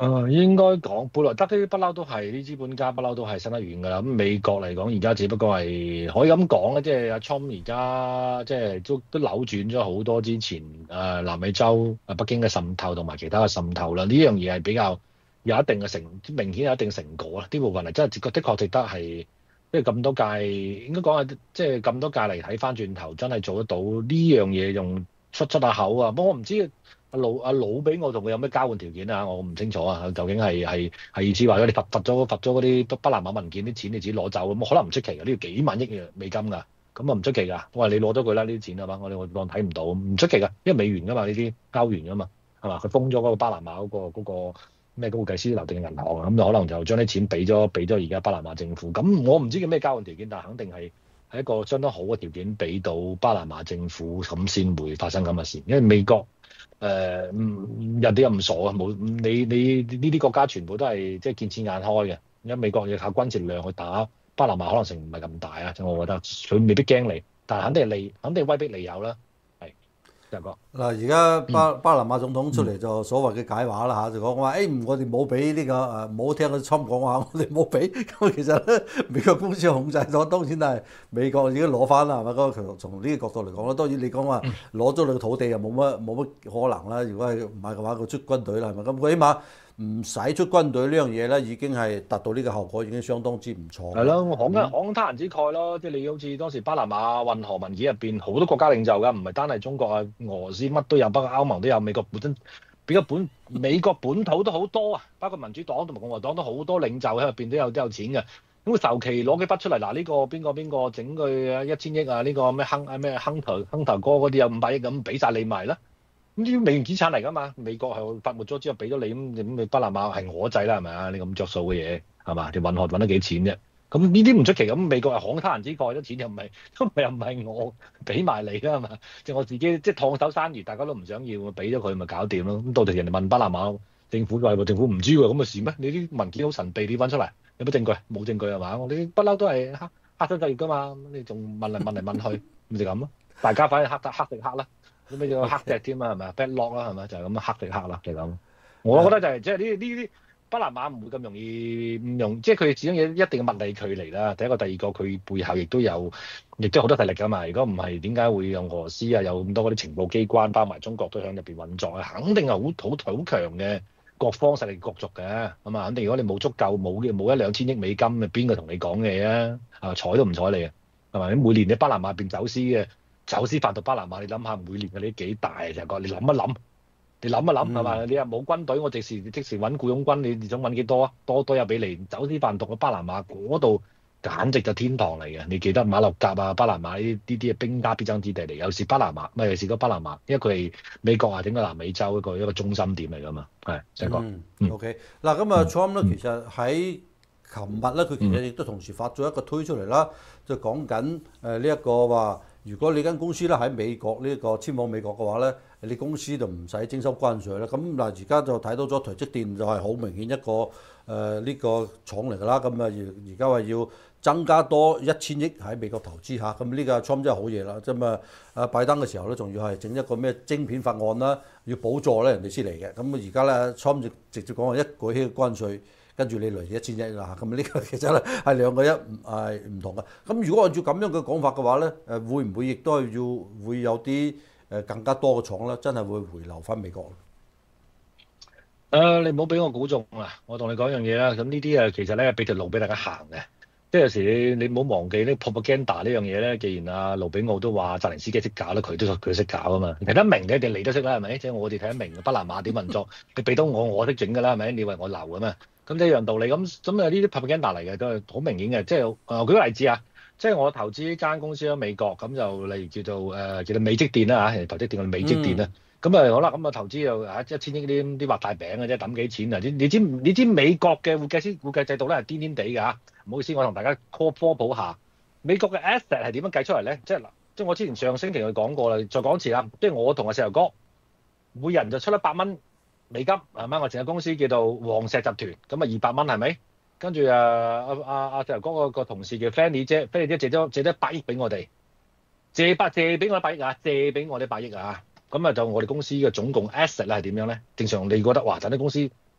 誒應該講，貝萊德呢啲不嬲都係啲資本家不嬲都係伸得遠㗎啦。咁美國嚟講，而家只不過係可以咁講咧，即係阿 Trump 而家即係都都扭轉咗好多之前誒、呃、南美洲啊北京嘅滲透同埋其他嘅滲透啦。呢樣嘢係比較有一定嘅成明顯有一定成果啦。呢部分係真係的確值得係，即係咁多屆應該講係即係咁多屆嚟睇翻轉頭，真係做得到呢樣嘢，用出出下口啊！不過我唔知。阿老阿老俾我同佢有咩交換條件啊？我唔清楚啊，究竟係係係意思話咗你罰罰咗罰咗嗰啲巴拿馬文件啲錢你自己攞走咁，可能唔出奇嘅，呢個幾萬億嘅美金㗎，咁啊唔出奇㗎。我話你攞咗佢啦，呢啲錢係嘛？我哋我當睇唔到，唔出奇㗎，因為美元㗎嘛，呢啲歐元㗎嘛，係嘛？佢封咗嗰個巴拿馬嗰、嗰個嗰個咩嗰個計師樓定銀行啊，咁就可能就將啲錢俾咗俾咗而家巴拿馬政府。咁我唔知叫咩交換條件，但係肯定係係一個相當好嘅條件俾到巴拿馬政府，咁先會發生咁嘅事，因為美國。誒，嗯、人哋又唔傻啊，冇你你呢啲國家全部都係即係見錢眼開嘅。而家美國要靠軍事力量去打巴拿馬，可能性唔係咁大啊。即係我覺得佢未必驚你，但係肯定係利，肯定威逼利誘啦。係，就講嗱，而家巴嗯巴拿馬總統出嚟嗯就所謂嘅解話啦嚇，就講話誒，我哋冇俾呢個誒，冇聽佢侵講話，我哋冇俾。咁其實咧，美國公司控制咗，當然係美國已經攞翻啦，係咪？嗰個從呢個角度嚟講咧，當然你講話攞咗你個土地又冇乜冇乜可能啦。如果係唔係嘅話，佢出軍隊啦，係咪？咁佢起碼唔使出軍隊呢樣嘢咧，已經係達到呢個效果，已經相當之唔錯。 係咯，慷嗯慷他人之慨咯。即係你好似當時巴拿馬運河文件入邊好多國家領袖㗎，唔係單係中國啊、俄羅斯乜都有，包括歐盟都有，美國本身比較本美國本土都好多啊，包括民主黨同埋共和黨都好多領袖喺入邊都有都有錢嘅。咁佢求其攞幾筆出嚟，嗱呢個邊個邊個整佢一千億啊？呢個咩亨啊咩亨頭亨頭哥嗰啲有五百億咁，俾晒你埋啦。咁呢啲美元資產嚟㗎嘛？美國係發沒咗之後俾咗你，咁咁你巴拿馬係我制啦，係咪啊？你咁着數嘅嘢係嘛？你運河揾得幾錢啫？咁呢啲唔出奇，咁美國係慷他人之慨，啲錢又唔係都又唔係我俾埋你啦，係嘛？即係我自己即係燙手山芋，大家都唔想要，俾咗佢咪搞掂咯。咁到時人哋問巴拿馬政府話政府唔知喎，咁嘅事咩？你啲文件好神秘，你揾出嚟有乜證據？冇證據係嘛？我哋不嬲都係黑黑箱作業㗎嘛，你仲問嚟問嚟問去，咪就咁咯。大家反正黑得黑定黑啦。咁咩叫黑隻添啊？係咪啊？bad luck 啦，係咪就係咁黑定黑啦，就咁。我覺得就係即係呢呢啲巴拿馬唔會咁容易唔容，即係佢始終有一定嘅物理距離啦。第一個，第二個佢背後亦都有，亦都有好多勢力㗎嘛。如果唔係，點解會用俄羅斯啊？有咁多嗰啲情報機關，包埋中國都喺入邊運作啊？肯定係好好好強嘅各方勢力角逐嘅。咁啊，肯定如果你冇足夠冇嘅冇一兩千億美金，邊個同你講嘢啊？啊，睬都唔睬你啊，係咪？每年你巴拿馬變走私嘅。走私販毒巴拿馬，你諗下每年嘅你幾大啊？成個你諗一諗，你諗一諗係嘛？你又冇軍隊，我即時即時揾僱傭軍，你想揾幾多啊？多多有俾你。走私販毒嘅巴拿馬嗰度簡直就天堂嚟嘅。你記得馬六甲啊、巴拿馬呢啲啲係兵家必爭之地嚟，有時巴拿馬咪有時個巴拿馬，因為佢係美國啊整個南美洲一個一個中心點嚟㗎嘛。係，石哥。 嗯，OK。嗱咁啊，Trump 咧嗯其實喺琴日咧，佢其實亦都同時發咗一個推出嚟啦，就講緊誒呢一個話。如果你間公司咧喺美國呢個遷往美國嘅話咧，你公司就唔使徵收關稅啦。咁嗱，而家就睇到咗台積電就係好明顯一個誒呢、呃這個廠嚟㗎啦。咁啊而而家話要增加多一千億喺美國投資嚇，咁呢個 Trump 真係好嘢啦。咁啊啊拜登嘅時候咧，仲要係整一個咩晶片法案啦，要補助咧人哋先嚟嘅。咁而家咧 Trump 就直接講話一舉起關稅。跟住你嚟一千億啦，咁呢個其實咧係兩個一係唔同嘅。咁如果按照咁樣嘅講法嘅話咧，誒會唔會亦都係要會有啲誒更加多嘅廠咧，真係會回流翻美國？ 誒、呃，你唔好俾我估中啊！我同你講樣嘢啦，咁呢啲誒其實咧俾條路俾大家行嘅。即係有時你你唔好忘記呢 propaganda 呢樣嘢咧。既然阿盧比奧都話澤連斯基識搞啦，佢都佢識搞啊嘛。睇得明嘅，你哋都識啦，係咪？即係我哋睇得明嘅巴拿馬點運作，你俾到我，我識整㗎啦，係咪？你以為我流㗎嘛？咁一樣道理，咁咁啊呢啲 propaganda 嚟嘅都係好明顯嘅。即係誒、呃，舉個例子啊，即係我投資呢間公司喺美國，咁就例如叫做誒、呃、叫做美積電啦嚇，投資電嘅美積電啦。咁啊、嗯、好啦，咁啊投資又啊一千億啲啲畫大餅嘅啫，揼幾錢啊？你你知你知美國嘅會計師會計制度咧係癲癲地㗎嚇。唔好意思，我同大家科科普下美國嘅 asset 係點樣計出嚟咧？即係嗱，即係我之前上星期佢講過啦，再講一次啦。即係我同阿石頭哥每人就出一百蚊美金，係咪？我成個公司叫做黃石集團，咁啊二百蚊係咪？跟住啊阿阿阿石頭哥個個同事叫 Fanny 姐，Fanny 姐借咗借咗一百億俾我哋，借百借俾我一百億啊，借俾我哋一百億啊。咁啊就我哋公司嘅總共 asset 咧係點樣咧？正常你覺得哇，等啲公司邊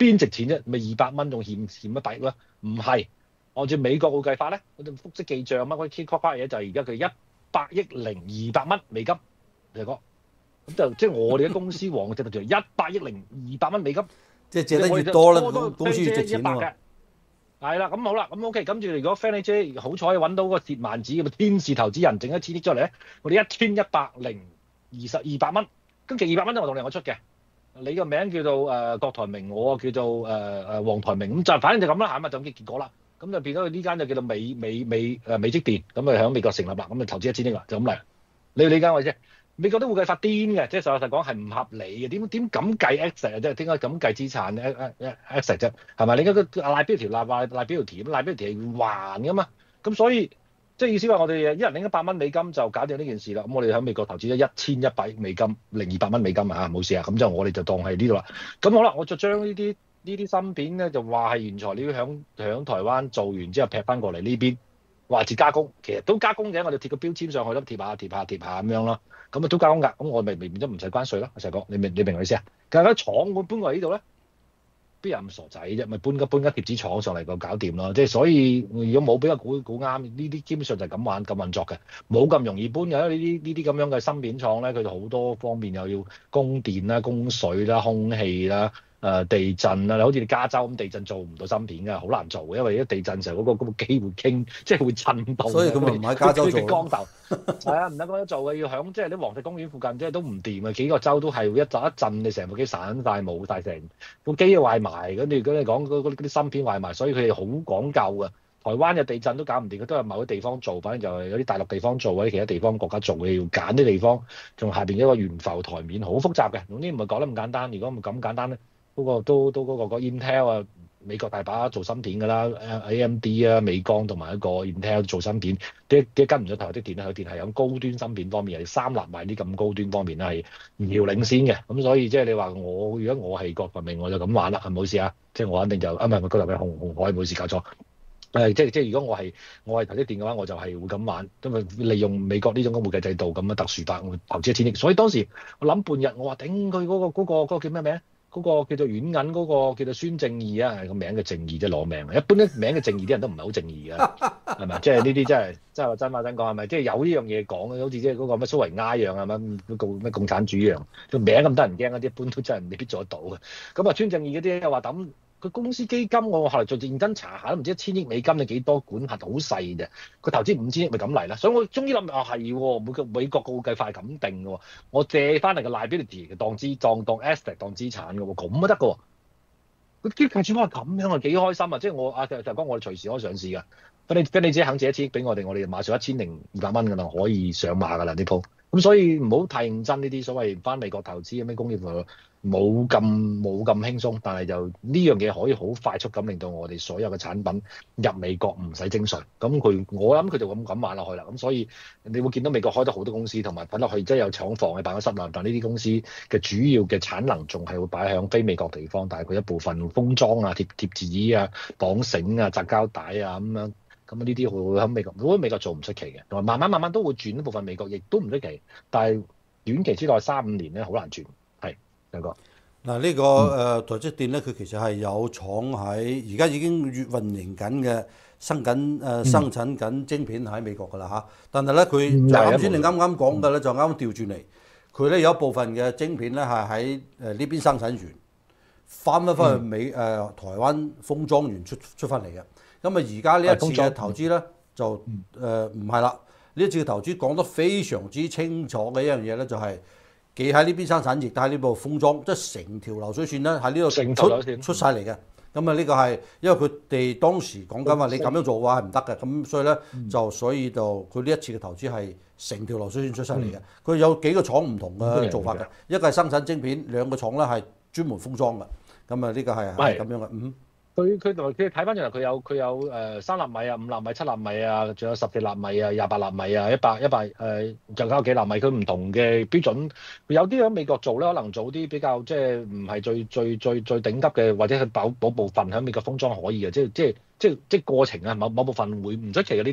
邊值錢啫？咪二百蚊仲欠欠一百億啦？唔係，按照美國會計法咧，嗰啲複式記帳乜嗰啲 key cost 嘢就係而家佢一百億零二百蚊美金嚟講，咁就即係我哋嘅公司黃隻就一百億零二百蚊美金， 即係借得越多咧， 多公司越值錢嘅。係啦，咁好啦，咁 OK，跟住如果 Fanny 姐好彩揾到個蝕萬子咁天使投資人整一千億出嚟咧，我哋一千一百零二十二百蚊，跟住二百蚊都我同你我出嘅，你個名叫做誒、呃、郭台銘，我叫做誒誒黃台銘，咁就反正就咁啦，係咪就咁嘅結果啦？咁就變咗佢呢間就叫做美美美誒美積電，咁啊喺美國成立啦，咁啊投資一千億啦，就咁嚟。你理解我啫？美國啲會計法癲嘅，即係實話實講係唔合理嘅。點點咁計 asset 啊？即係點解咁計資產咧 asset 啫？係咪？你而家個 liability 條 liability 咁 liability 係還㗎嘛？咁所以即係意思話我哋一人拎一百蚊美金就搞掂呢件事啦。咁我哋喺美國投資咗一千一百億美金，零二百蚊美金啊，冇事啊。咁就我哋就當係呢度啦。咁好啦，我就將呢啲呢啲芯片咧就話係原材料響響台灣做完之後劈翻過嚟呢邊。話自加工，其實都加工嘅，我哋貼個標籤上去咯，貼下貼下貼下咁樣咯，咁啊都加工㗎，咁我咪咪變咗唔使關稅咯，我成日講，你明你明我意思啊？但係間廠搬過嚟呢度咧，邊有咁傻仔啫？咪搬個搬間貼紙廠上嚟個搞掂咯，即係所以如果冇俾個估估啱，呢啲基本上就係咁玩咁運作嘅，冇咁容易搬嘅，因為呢啲呢啲咁樣嘅芯片廠咧，佢哋好多方面又要供電啦、供水啦、空氣啦。誒、呃、地震啊，好似你加州咁地震做唔到芯片㗎，好難做嘅，因為一地震時候嗰、那個嗰、那個機會傾，即係會震動。 所以佢咪唔喺加州做。 光頭係啊，唔得咁樣做嘅，要響即係啲黃石公園附近，即係都唔掂嘅，幾個州都係會一震一震，你成部機散晒冇晒成部機壞埋，跟住跟你講嗰啲芯片壞埋，所以佢哋好講究嘅。台灣嘅地震都搞唔掂，佢都係某啲地方做，反正就係有啲大陸地方做，或者其他地方國家做嘅，要揀啲地方，仲下邊一個懸浮台面，好複雜嘅。總之唔係講得咁簡單，如果唔咁簡單咧。嗰個都都嗰個個 Intel 啊，美國大把做芯片㗎啦 ，A M D 啊，美光同埋一個 Intel 做芯片，啲啲跟唔咗台積電啦，台積電係喺高端芯片方面，係三納米啲咁高端方面係遙遙領先嘅，咁所以即係你話我如果我係郭台銘，我就咁玩啦，係冇事啊，即係我肯定就啊唔係唔係郭台銘紅紅海冇事搞錯，誒即係即係如果我係我係台積電嘅話，我就係會咁玩，因為利用美國呢種嘅會計制度咁樣特殊法，我投資一千億，所以當時我諗半日，我話頂佢嗰個嗰個嗰個叫咩名？嗰個叫做軟銀嗰個叫做孫正義啊，個名嘅正義即係攞命。一般啲名嘅正義啲人都唔係好正義嘅，係咪？即係呢啲真係真係真話真講係咪？即係有呢樣嘢講嘅，好似即係嗰個咩蘇維埃樣係咪？嗰個咩共產主義樣，個名咁得人驚嗰啲，一般都真係未必做得到嘅。咁啊，孫正義嗰啲又話抌。佢公司基金，我後來做認真查下都唔知一千億美金你幾多管轄，好細嘅。佢投資五千億咪咁嚟啦。所以我終於諗啊係喎，每個美國個會計法係咁定嘅喎。我借翻嚟嘅 liability 當資當當 asset 當資產嘅喎，咁都得嘅喎。佢啲計算方法咁樣啊，幾開心啊！即係我啊，就就講我哋隨時可以上市㗎。咁你咁你自己肯借一千億俾我哋，我哋馬上一千零二百蚊㗎啦，可以上馬㗎啦呢鋪。咁所以唔好太認真呢啲所謂翻美國投資有咩工業喎。冇咁冇咁輕鬆，但係就呢樣嘢可以好快速咁令到我哋所有嘅產品入美國唔使徵稅。咁佢我諗佢就咁咁玩落去啦。咁所以你會見到美國開得好多公司，同埋揾落去即係有廠房嘅辦公室啦。但呢啲公司嘅主要嘅產能仲係會擺喺非美國地方，但係佢一部分封裝啊、貼貼紙啊、綁繩啊、紮膠帶啊咁樣。咁呢啲會喺美國，如果美國做唔出奇嘅，同埋慢慢慢慢都會轉一部分美國，亦都唔出奇。但係短期之內三五年咧好難轉。 嗱呢個誒台積電咧，佢其實係有廠喺而家已經運營緊嘅，生緊誒生產緊晶片喺美國㗎啦嚇。但係咧佢就啱先你啱啱講嘅咧，就啱啱調轉嚟，佢咧有一部分嘅晶片咧係喺誒呢邊生產完，翻翻翻去美誒、呃、台灣封裝完出出翻嚟嘅。咁啊而家呢一次嘅投資咧就誒唔係啦，呢一次嘅投資講得非常之清楚嘅一樣嘢咧，就係。既喺呢邊生產，亦都喺呢部封裝，即係成條流水線咧喺呢度出出曬嚟嘅。咁啊呢個係因為佢哋當時講緊話，你咁樣做嘅話係唔得嘅。咁所以咧就所以就佢呢一次嘅投資係成條流水線出曬嚟嘅。佢有幾個廠唔同嘅做法嘅，一個係生產晶片，兩個廠咧係專門封裝嘅。咁啊呢個係係咁樣嘅。嗯。 佢佢同佢睇翻轉頭，佢有佢有誒三納米啊、五納米、七納米啊，仲有十四納米啊、廿八納米啊、一百一百誒，仲有幾納米？佢唔同嘅標準，有啲喺美國做咧，可能做啲比較即係唔係最最最最頂級嘅，或者佢保保部分喺美國封裝可以嘅，即係即係即係即係過程啊，某某部分會唔出奇嘅呢啲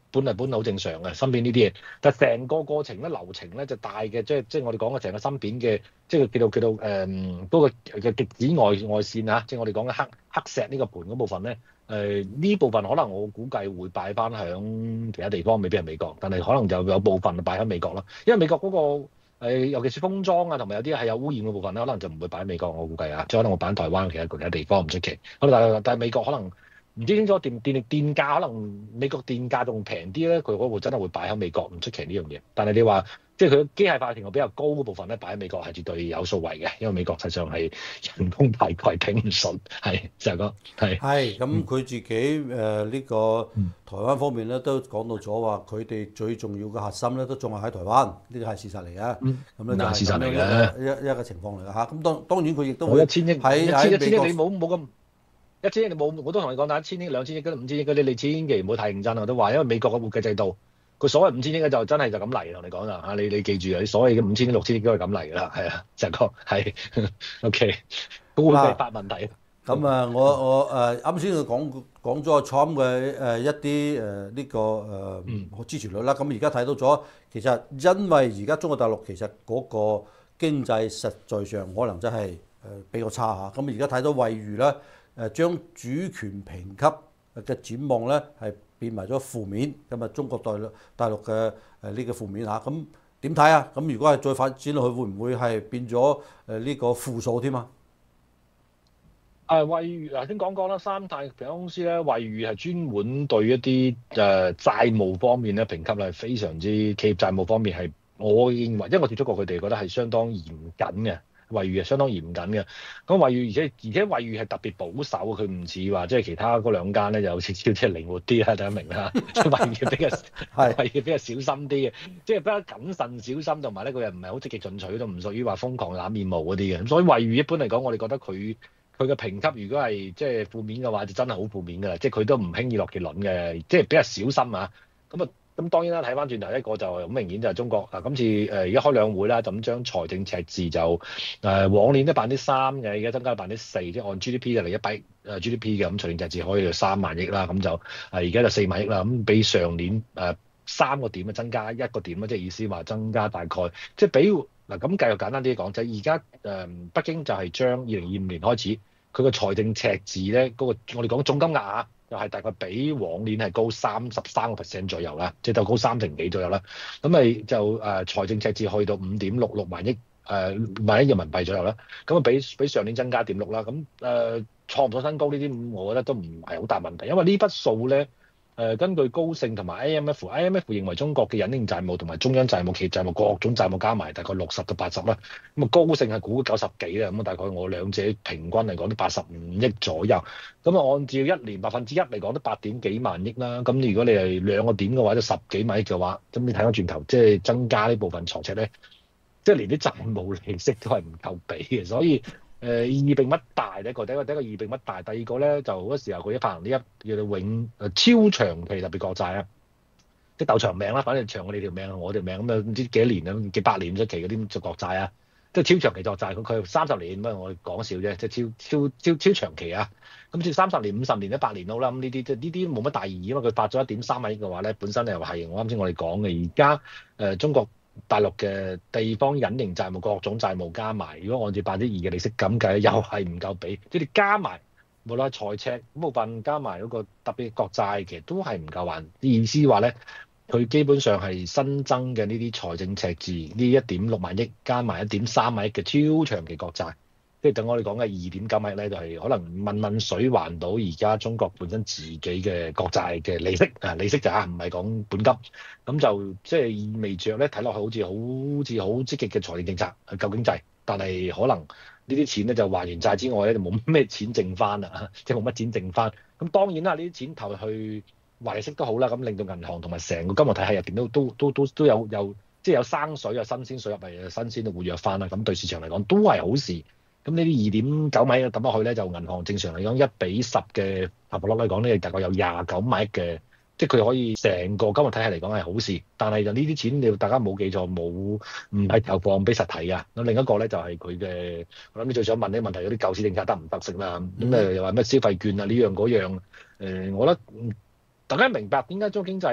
搬嚟搬好正常嘅芯片呢啲嘢，但係成個過程咧流程咧就大嘅，即係即係我哋講嘅成個芯片嘅，即係叫做叫做誒嗰個嘅極紫外外線啊，即係我哋講嘅黑黑石呢個盤嗰部分咧，誒呢部分可能我估計會擺翻響其他地方，未必係美國，但係可能就有部分擺喺美國啦，因為美國嗰個。誒，尤其是封裝啊，同埋有啲係有污染嘅部分咧，可能就唔會擺喺美國，我估計啊，即係可能會擺喺台灣其他其他地方唔出奇。可能但係但係美國可能唔知清楚電電力電價，可能美國電價仲平啲咧，佢嗰部真係會擺喺美國，唔出奇呢樣嘢。但係你話即係佢機械化程度比較高嘅部分咧，擺喺美國係絕對有數為嘅，因為美國實際上係人工太貴頂唔順，係就係講係。 係咁，佢自己誒呢、呃呢個台灣方面咧都講到咗話，佢哋最重要嘅核心咧都仲係喺台灣，呢個係事實嚟嘅。咁咧就係咁樣一個一一個情況嚟嘅嚇。咁當當然佢亦都會一千億， 喺一千一千億喺美國你冇冇咁。一千億你冇，我都同你講，但一千億、兩千億、五千億嗰啲，你千祈唔好太認真。我都話，因為美國嘅會計制度，佢所謂五千億嘅就真係就咁嚟同你講啦嚇。你你記住啊，你所謂嘅五千億、六千億都係咁嚟㗎啦，係啊，就個係 OK，個會計法問題。 咁啊，我我誒啱先佢講講咗 Trump 嘅誒一啲誒呢個誒支持率啦。咁而家睇到咗，其實因為而家中國大陸其實嗰個經濟實在上可能真係誒比較差嚇。咁而家睇到惠譽咧。誒將主權評級嘅展望咧係變為咗負面，咁啊中國大陸大陸嘅誒呢個負面嚇，咁點睇啊？咁如果係再發展落去，會唔會係變咗誒呢個負數添啊？ 誒惠譽嗱先講講啦，三大評級公司咧，惠譽係專門對一啲誒、呃、債務方面咧評級咧係非常之企業債務方面係，我認為，因為我接觸過佢哋，覺得係相當嚴謹嘅。惠譽係相當嚴謹嘅，咁惠譽而且而且惠譽係特別保守，佢唔似話即係其他嗰兩間咧有少少即係靈活啲啦，大家明啦。惠譽比較係惠譽比較小心啲嘅，即係比較謹慎小心，同埋咧佢又唔係好積極進取，都唔屬於話瘋狂攬面毛嗰啲嘅。咁所以惠譽一般嚟講，我哋覺得佢佢嘅評級如果係即係負面嘅話，就真係好負面㗎啦。即係佢都唔輕易落結論嘅，即係比較小心啊。咁啊。咁當然啦，睇翻轉頭一個就好明顯就係中國嗱，今次誒而家開兩會啦，咁將財政赤字就誒、呃、往年都百分之三嘅，而家增加到百分之四，即係按 G D P 就嚟一百誒 G D P 嘅，咁財政赤字可以到三萬億啦，咁就誒而家就四萬億啦，咁比上年誒三個點嘅增加一個點啦，即係意思話增加大概即係比嗱咁繼續簡單啲講，就係而家誒北京就係將二零二五年開始佢個財政赤字咧嗰、那個我哋講總金額啊。就係大概比往年係高三十三個 percent 左右啦，即係就高三成幾左右啦。咁咪就誒、呃、財政赤字去到五點六六萬億誒萬億人民幣左右啦。咁啊比比上年增加點六啦。咁誒、呃、創唔創新高呢啲，我覺得都唔係好大問題，因為呢筆數咧。誒根據高盛同埋 I M F，I M F 認為中國嘅隱形債務同埋中央債務、企業債務各種債務加埋大概六十到八十啦。咁啊高盛係估九十幾啦，咁啊大概我兩者平均嚟講都八十五億左右。咁啊按照一年百分之一嚟講都八點幾萬億啦。咁如果你係兩個點嘅話，就十幾萬億嘅話，咁你睇翻轉頭，即係增加呢部分財赤咧，即係連啲債務利息都係唔夠俾嘅，所以。誒、呃、意義並不大，第一個第一個第一個意義並不大，第二個咧就好多時候佢一發行呢一叫做永誒超長期特別國債啊，即係鬥長命啦，反正長過你條命，我條命咁啊，唔知幾多年啊，幾百年出期嗰啲做國債啊，即係超長期作債，佢佢三十年，不過我講笑啫，即係超超超超長期啊，咁似三十年、五十年、一百年好啦，咁呢啲即係呢啲冇乜大意義，因為佢發咗一點三萬億嘅話咧，本身又係我啱先我哋講嘅，而家誒中國。大陸嘅地方隱形債務各種債務加埋，如果按照百分之二嘅利息咁計，又係唔夠俾。即係你加埋，無論係財赤部分加埋嗰個特別國債，其實都係唔夠還。意思話咧，佢基本上係新增嘅呢啲財政赤字，呢一點六萬億加埋一點三萬億嘅超長期國債。即係等我哋講嘅二點九萬億咧，就係可能問問水還到而家中國本身自己嘅國債嘅利息啊，利息就啊唔係講本金，咁就即係意味着咧睇落去好似好似好積極嘅財政政策去救經濟，但係可能呢啲錢咧就還完債之外咧就冇咩錢剩翻啦，即係冇乜錢剩翻。咁當然啦，呢啲錢投去還利息都好啦，咁令到銀行同埋成個金融體系入邊都都都都都有有即係有生水有新鮮水入嚟，新鮮都活躍翻啦。咁對市場嚟講都係好事。咁呢啲二點九萬億抌落去咧，就銀行正常嚟講一比十嘅合夥率嚟講咧，大概有廿九萬億嘅，即係佢可以成個金融體系嚟講係好事。但係就呢啲錢，你大家冇記錯，冇唔係投放俾實體啊。咁另一個咧就係佢嘅，我諗你最想問呢個問題，嗰啲救市政策得唔得食啦？咁誒又話咩消費券啊呢樣嗰樣？誒、呃，我覺得大家明白點解中國經濟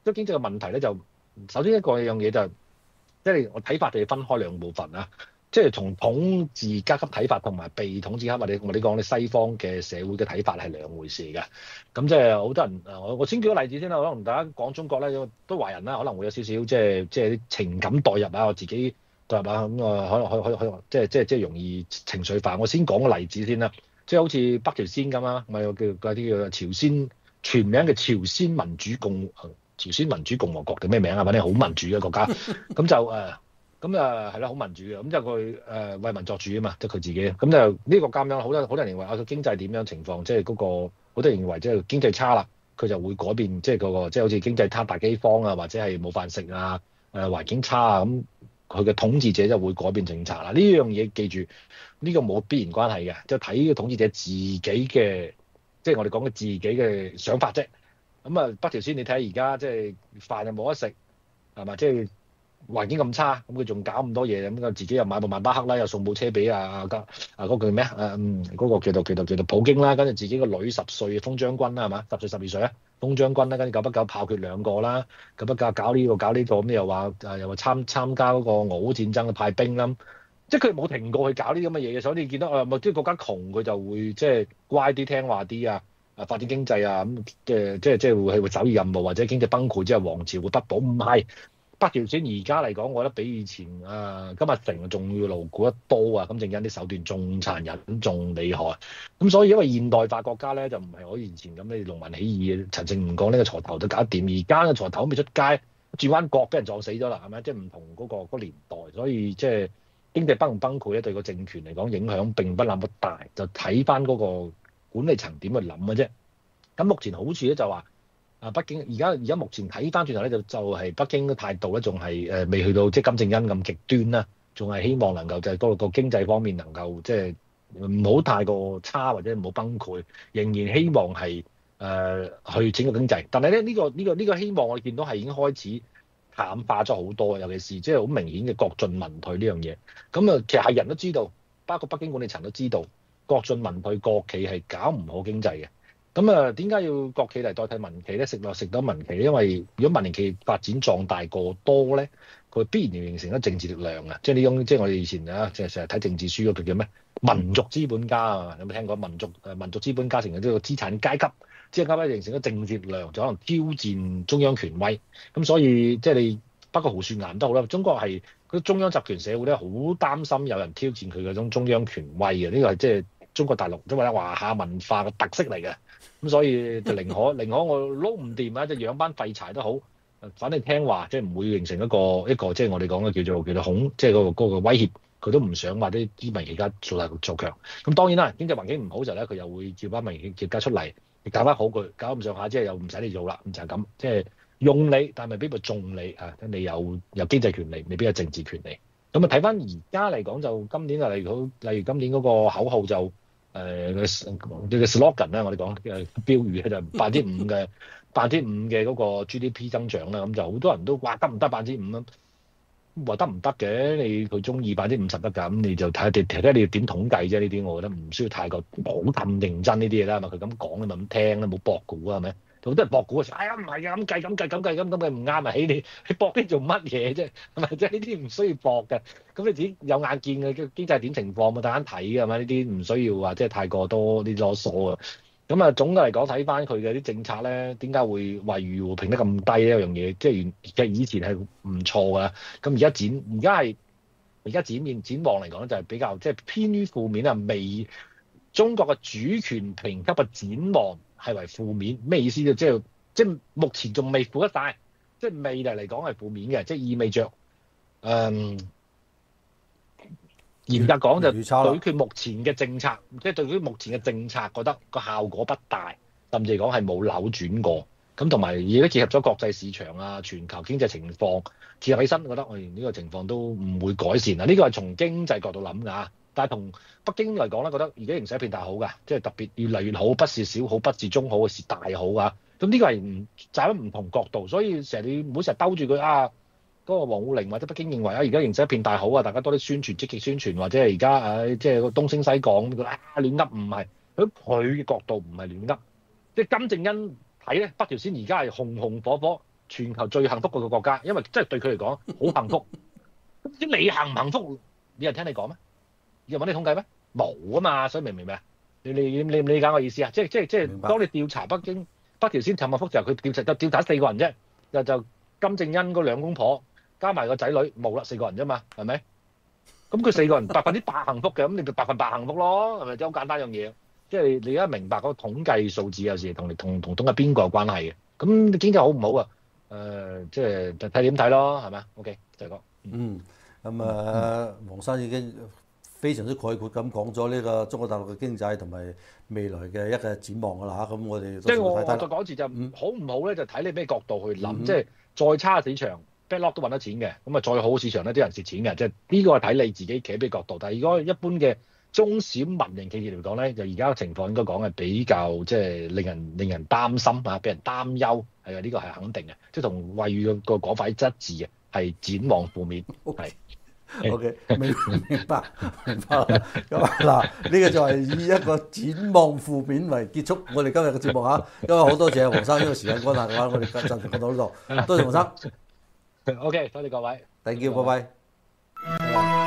即係經濟嘅問題咧，就首先一個樣嘢就係、即係我睇法就要分開兩部分啊。即係從統治階級睇法同埋被統治階級，或者我哋講你西方嘅社會嘅睇法係兩回事嘅。咁即係好多人誒，我我先舉個例子先啦。可能大家講中國咧，都華人啦，可能會有少少即係即係啲情感代入啊，我自己代入啊，咁啊可能可可可可即係即係即係容易情緒化。我先講個例子先啦，即係好似北朝鮮咁啊，咪有叫嗰啲叫朝鮮全名嘅朝鮮民主共朝鮮民主共和國定咩名啊？反正好民主嘅國家，咁就誒。呃咁啊，係啦，好民主嘅，咁就佢誒為民作主啊嘛，即係佢自己。咁就呢個咁樣，好多好多人認為啊，個經濟點樣情況，即係嗰個好多人認為即係經濟差啦，佢就會改變，即係嗰個即係好似經濟差、大饑荒啊，或者係冇飯食啊，誒環境差啊，咁佢嘅統治者就會改變政策啦。呢樣嘢記住，呢個冇必然關係嘅，即係睇個統治者自己嘅，即係我哋講嘅自己嘅想法啫。咁啊，北朝鮮你睇下而家即係飯又冇得食，係嘛？即係。環境咁差，咁佢仲搞咁多嘢，咁佢自己又買部曼巴克啦，又送部車俾啊啊家啊嗰個咩啊嗯嗰個叫做叫做叫做普京啦，跟住自己個女十歲封將軍啦係嘛，十歲十二歲啊封將軍啦，跟住久不久炮決兩個啦，久不久搞呢個搞呢個咁又話啊又話參參加嗰個俄烏戰爭嘅派兵啦，即係佢冇停過去搞呢啲咁嘅嘢嘅，所以你見到啊咪即係國家窮佢就會即係乖啲聽話啲啊啊發展經濟啊咁嘅即係即係會會走任務或者經濟崩潰之後王朝會不保唔係。北朝鮮而家嚟講，我覺得比以前啊金日成仲要牢固得多啊！金正恩啲手段仲殘忍、仲厲害。咁所以因為現代化國家咧，就唔係好似以前咁，你農民起義，陳勝吳廣呢個鋤頭都搞得掂。而家嘅鋤頭未出街，轉彎角俾人撞死咗啦，係咪？即係唔同嗰、嗰個嗰個年代，所以即係經濟崩唔崩潰咧，對個政權嚟講影響並不那麼大。就睇翻嗰個管理層點去諗嘅啫。咁目前好處咧就話。啊！北京而家而家目前睇翻轉頭咧，就就係北京嘅態度咧，仲係誒未去到即係金正恩咁極端啦，仲係希望能夠就係嗰個經濟方面能夠即係唔好太過差或者唔好崩潰，仍然希望係誒、呃、去整個經濟。但係咧呢、呢個呢、呢個呢、呢個希望我哋見到係已經開始淡化咗好多，尤其是即係好明顯嘅國進民退呢樣嘢。咁啊，其實係人都知道，包括北京管理層都知道，國進民退，國企係搞唔好經濟嘅。咁啊，點解要國企嚟代替民企咧？食落食到民企，因為如果民營企業發展壯大過多咧，佢必然形成咗政治力量啊！即係呢種，即係我哋以前啊，即係成日睇政治書嗰個叫咩？民族資本家啊，有冇聽過民族誒民族資本家成為呢個資產階級，資產階級形成咗政治力量，就可能挑戰中央權威。咁所以即係你包括胡雪岩都好啦，中國係嗰中央集權社會咧，好擔心有人挑戰佢嗰種中央權威嘅。呢個係即係中國大陸即係華夏文化嘅特色嚟嘅。咁所以就寧可寧可我撈唔掂啊，即係養班廢柴都好，反正聽話，即係唔會形成一個一個即係我哋講嘅叫做叫做恐，即係嗰個嗰個威脅，佢都唔想話啲啲民營企業做大做強。咁當然啦，經濟環境唔好就咧，佢又會叫班民營企業家出嚟，搞翻好佢，搞咁上下即係又唔使你做啦，咁就係咁，即係用你，但係未必會重你啊，你有有經濟權利，未必有政治權利。咁啊睇翻而家嚟講，就今年啊，例如例如今年嗰個口號就。誒嘅嘅 slogan 咧，我哋講嘅標語咧就百分之五嘅百分之五嘅嗰個 G D P 增長啦，咁就好多人都話得唔得百分之五啊？話得唔得嘅？你佢中意百分之五十得㗎，咁你就睇下睇睇你點統計啫。呢啲我覺得唔需要太過好咁認真呢啲嘢啦，係咪？佢咁講你咪咁聽啦，冇博估啊，係咪？好多人博估嘅時候，哎呀唔係啊，咁計咁計咁計咁咁計唔啱啊！起你你博啲做乜嘢啫？係咪？即係呢啲唔需要博嘅。咁你自己有眼見嘅經濟點情況，咪大家睇㗎嘛？呢啲唔需要話即係太過多啲囉嗦啊。咁啊，總嘅嚟講睇翻佢嘅啲政策咧，點解會惠譽評得咁低呢？一樣嘢即係原其實以前係唔錯㗎。咁而家展而家係而家展面展望嚟講咧，就係比較即係偏於負面啊。未中國嘅主權評級嘅展望係為負面，咩意思咧？即係即係目前仲未負得大，即係未來嚟講係負面嘅，即係意味着誒、嗯、嚴格講就對佢目前嘅政策，即係對佢目前嘅政策覺得個效果不大，甚至嚟講係冇扭轉過。咁同埋而家結合咗國際市場啊、全球經濟情況結合起身，覺得我哋呢個情況都唔會改善啊！呢個係從經濟角度諗㗎。但係同北京嚟講咧，覺得而家形勢一片大好㗎，即係特別越嚟越好，不是小好，不是中好，是大好啊！咁呢個係唔站喺唔同角度，所以成日你唔好成日兜住佢啊！嗰、那個王滬寧或者北京認為啊，而家形勢一片大好啊，大家多啲宣傳，積極宣傳，或者係而家誒即係個東升西降咁，啊亂噏唔係，喺佢嘅角度唔係亂噏，即係金正恩睇咧，北朝鮮而家係紅紅火火， 全球最幸福個國家，因為即係對佢嚟講好幸福。咁至於你幸唔幸福，有人聽你講咩？有人揾你統計咩？冇啊嘛，所以明唔明咩？你你你理解我意思啊？即係即係即係，當你調查北京北朝鮮幸唔幸福就係佢調查就調查四個人啫，就就金正恩嗰兩公婆加埋個仔女冇啦，四個人啫嘛，係咪？咁佢四個人百分之百幸福嘅，咁你咪百分百幸福咯，係咪？即係好簡單樣嘢。即係你而家明白嗰個統計數字有時同你同同統計邊個有關係嘅。咁你經濟好唔好啊？誒、呃，即係睇點睇咯，係咪 OK，就係講。 嗯，咁啊，黃生已經非常之概括咁講咗呢個中國大陸嘅經濟同埋未來嘅一個展望㗎啦嚇。咁我哋即係我我再睇睇講一次就嗯好唔好咧，就睇你咩角度去諗。 嗯即係再差嘅市場 backlog 都揾得錢嘅，咁啊再好嘅市場咧啲人蝕錢嘅。即係呢個係睇你自己企喺咩角度。但係如果一般嘅中小民營企業嚟講咧，就而家嘅情況應該講係比較即係令人令人擔心啊，俾人擔憂係啊，呢個係肯定嘅，即係同惠譽個講法一致嘅，係展望負面係。 O.K. 明明白明白啦。咁啊嗱，呢個就係以一個展望負面為結束我哋今日嘅節目嚇。因為好多謝黃生，呢個時間關係嘅話，我哋暫時講到呢度。多謝黃生。 O.K. 多謝各位。 Thank you，拜拜。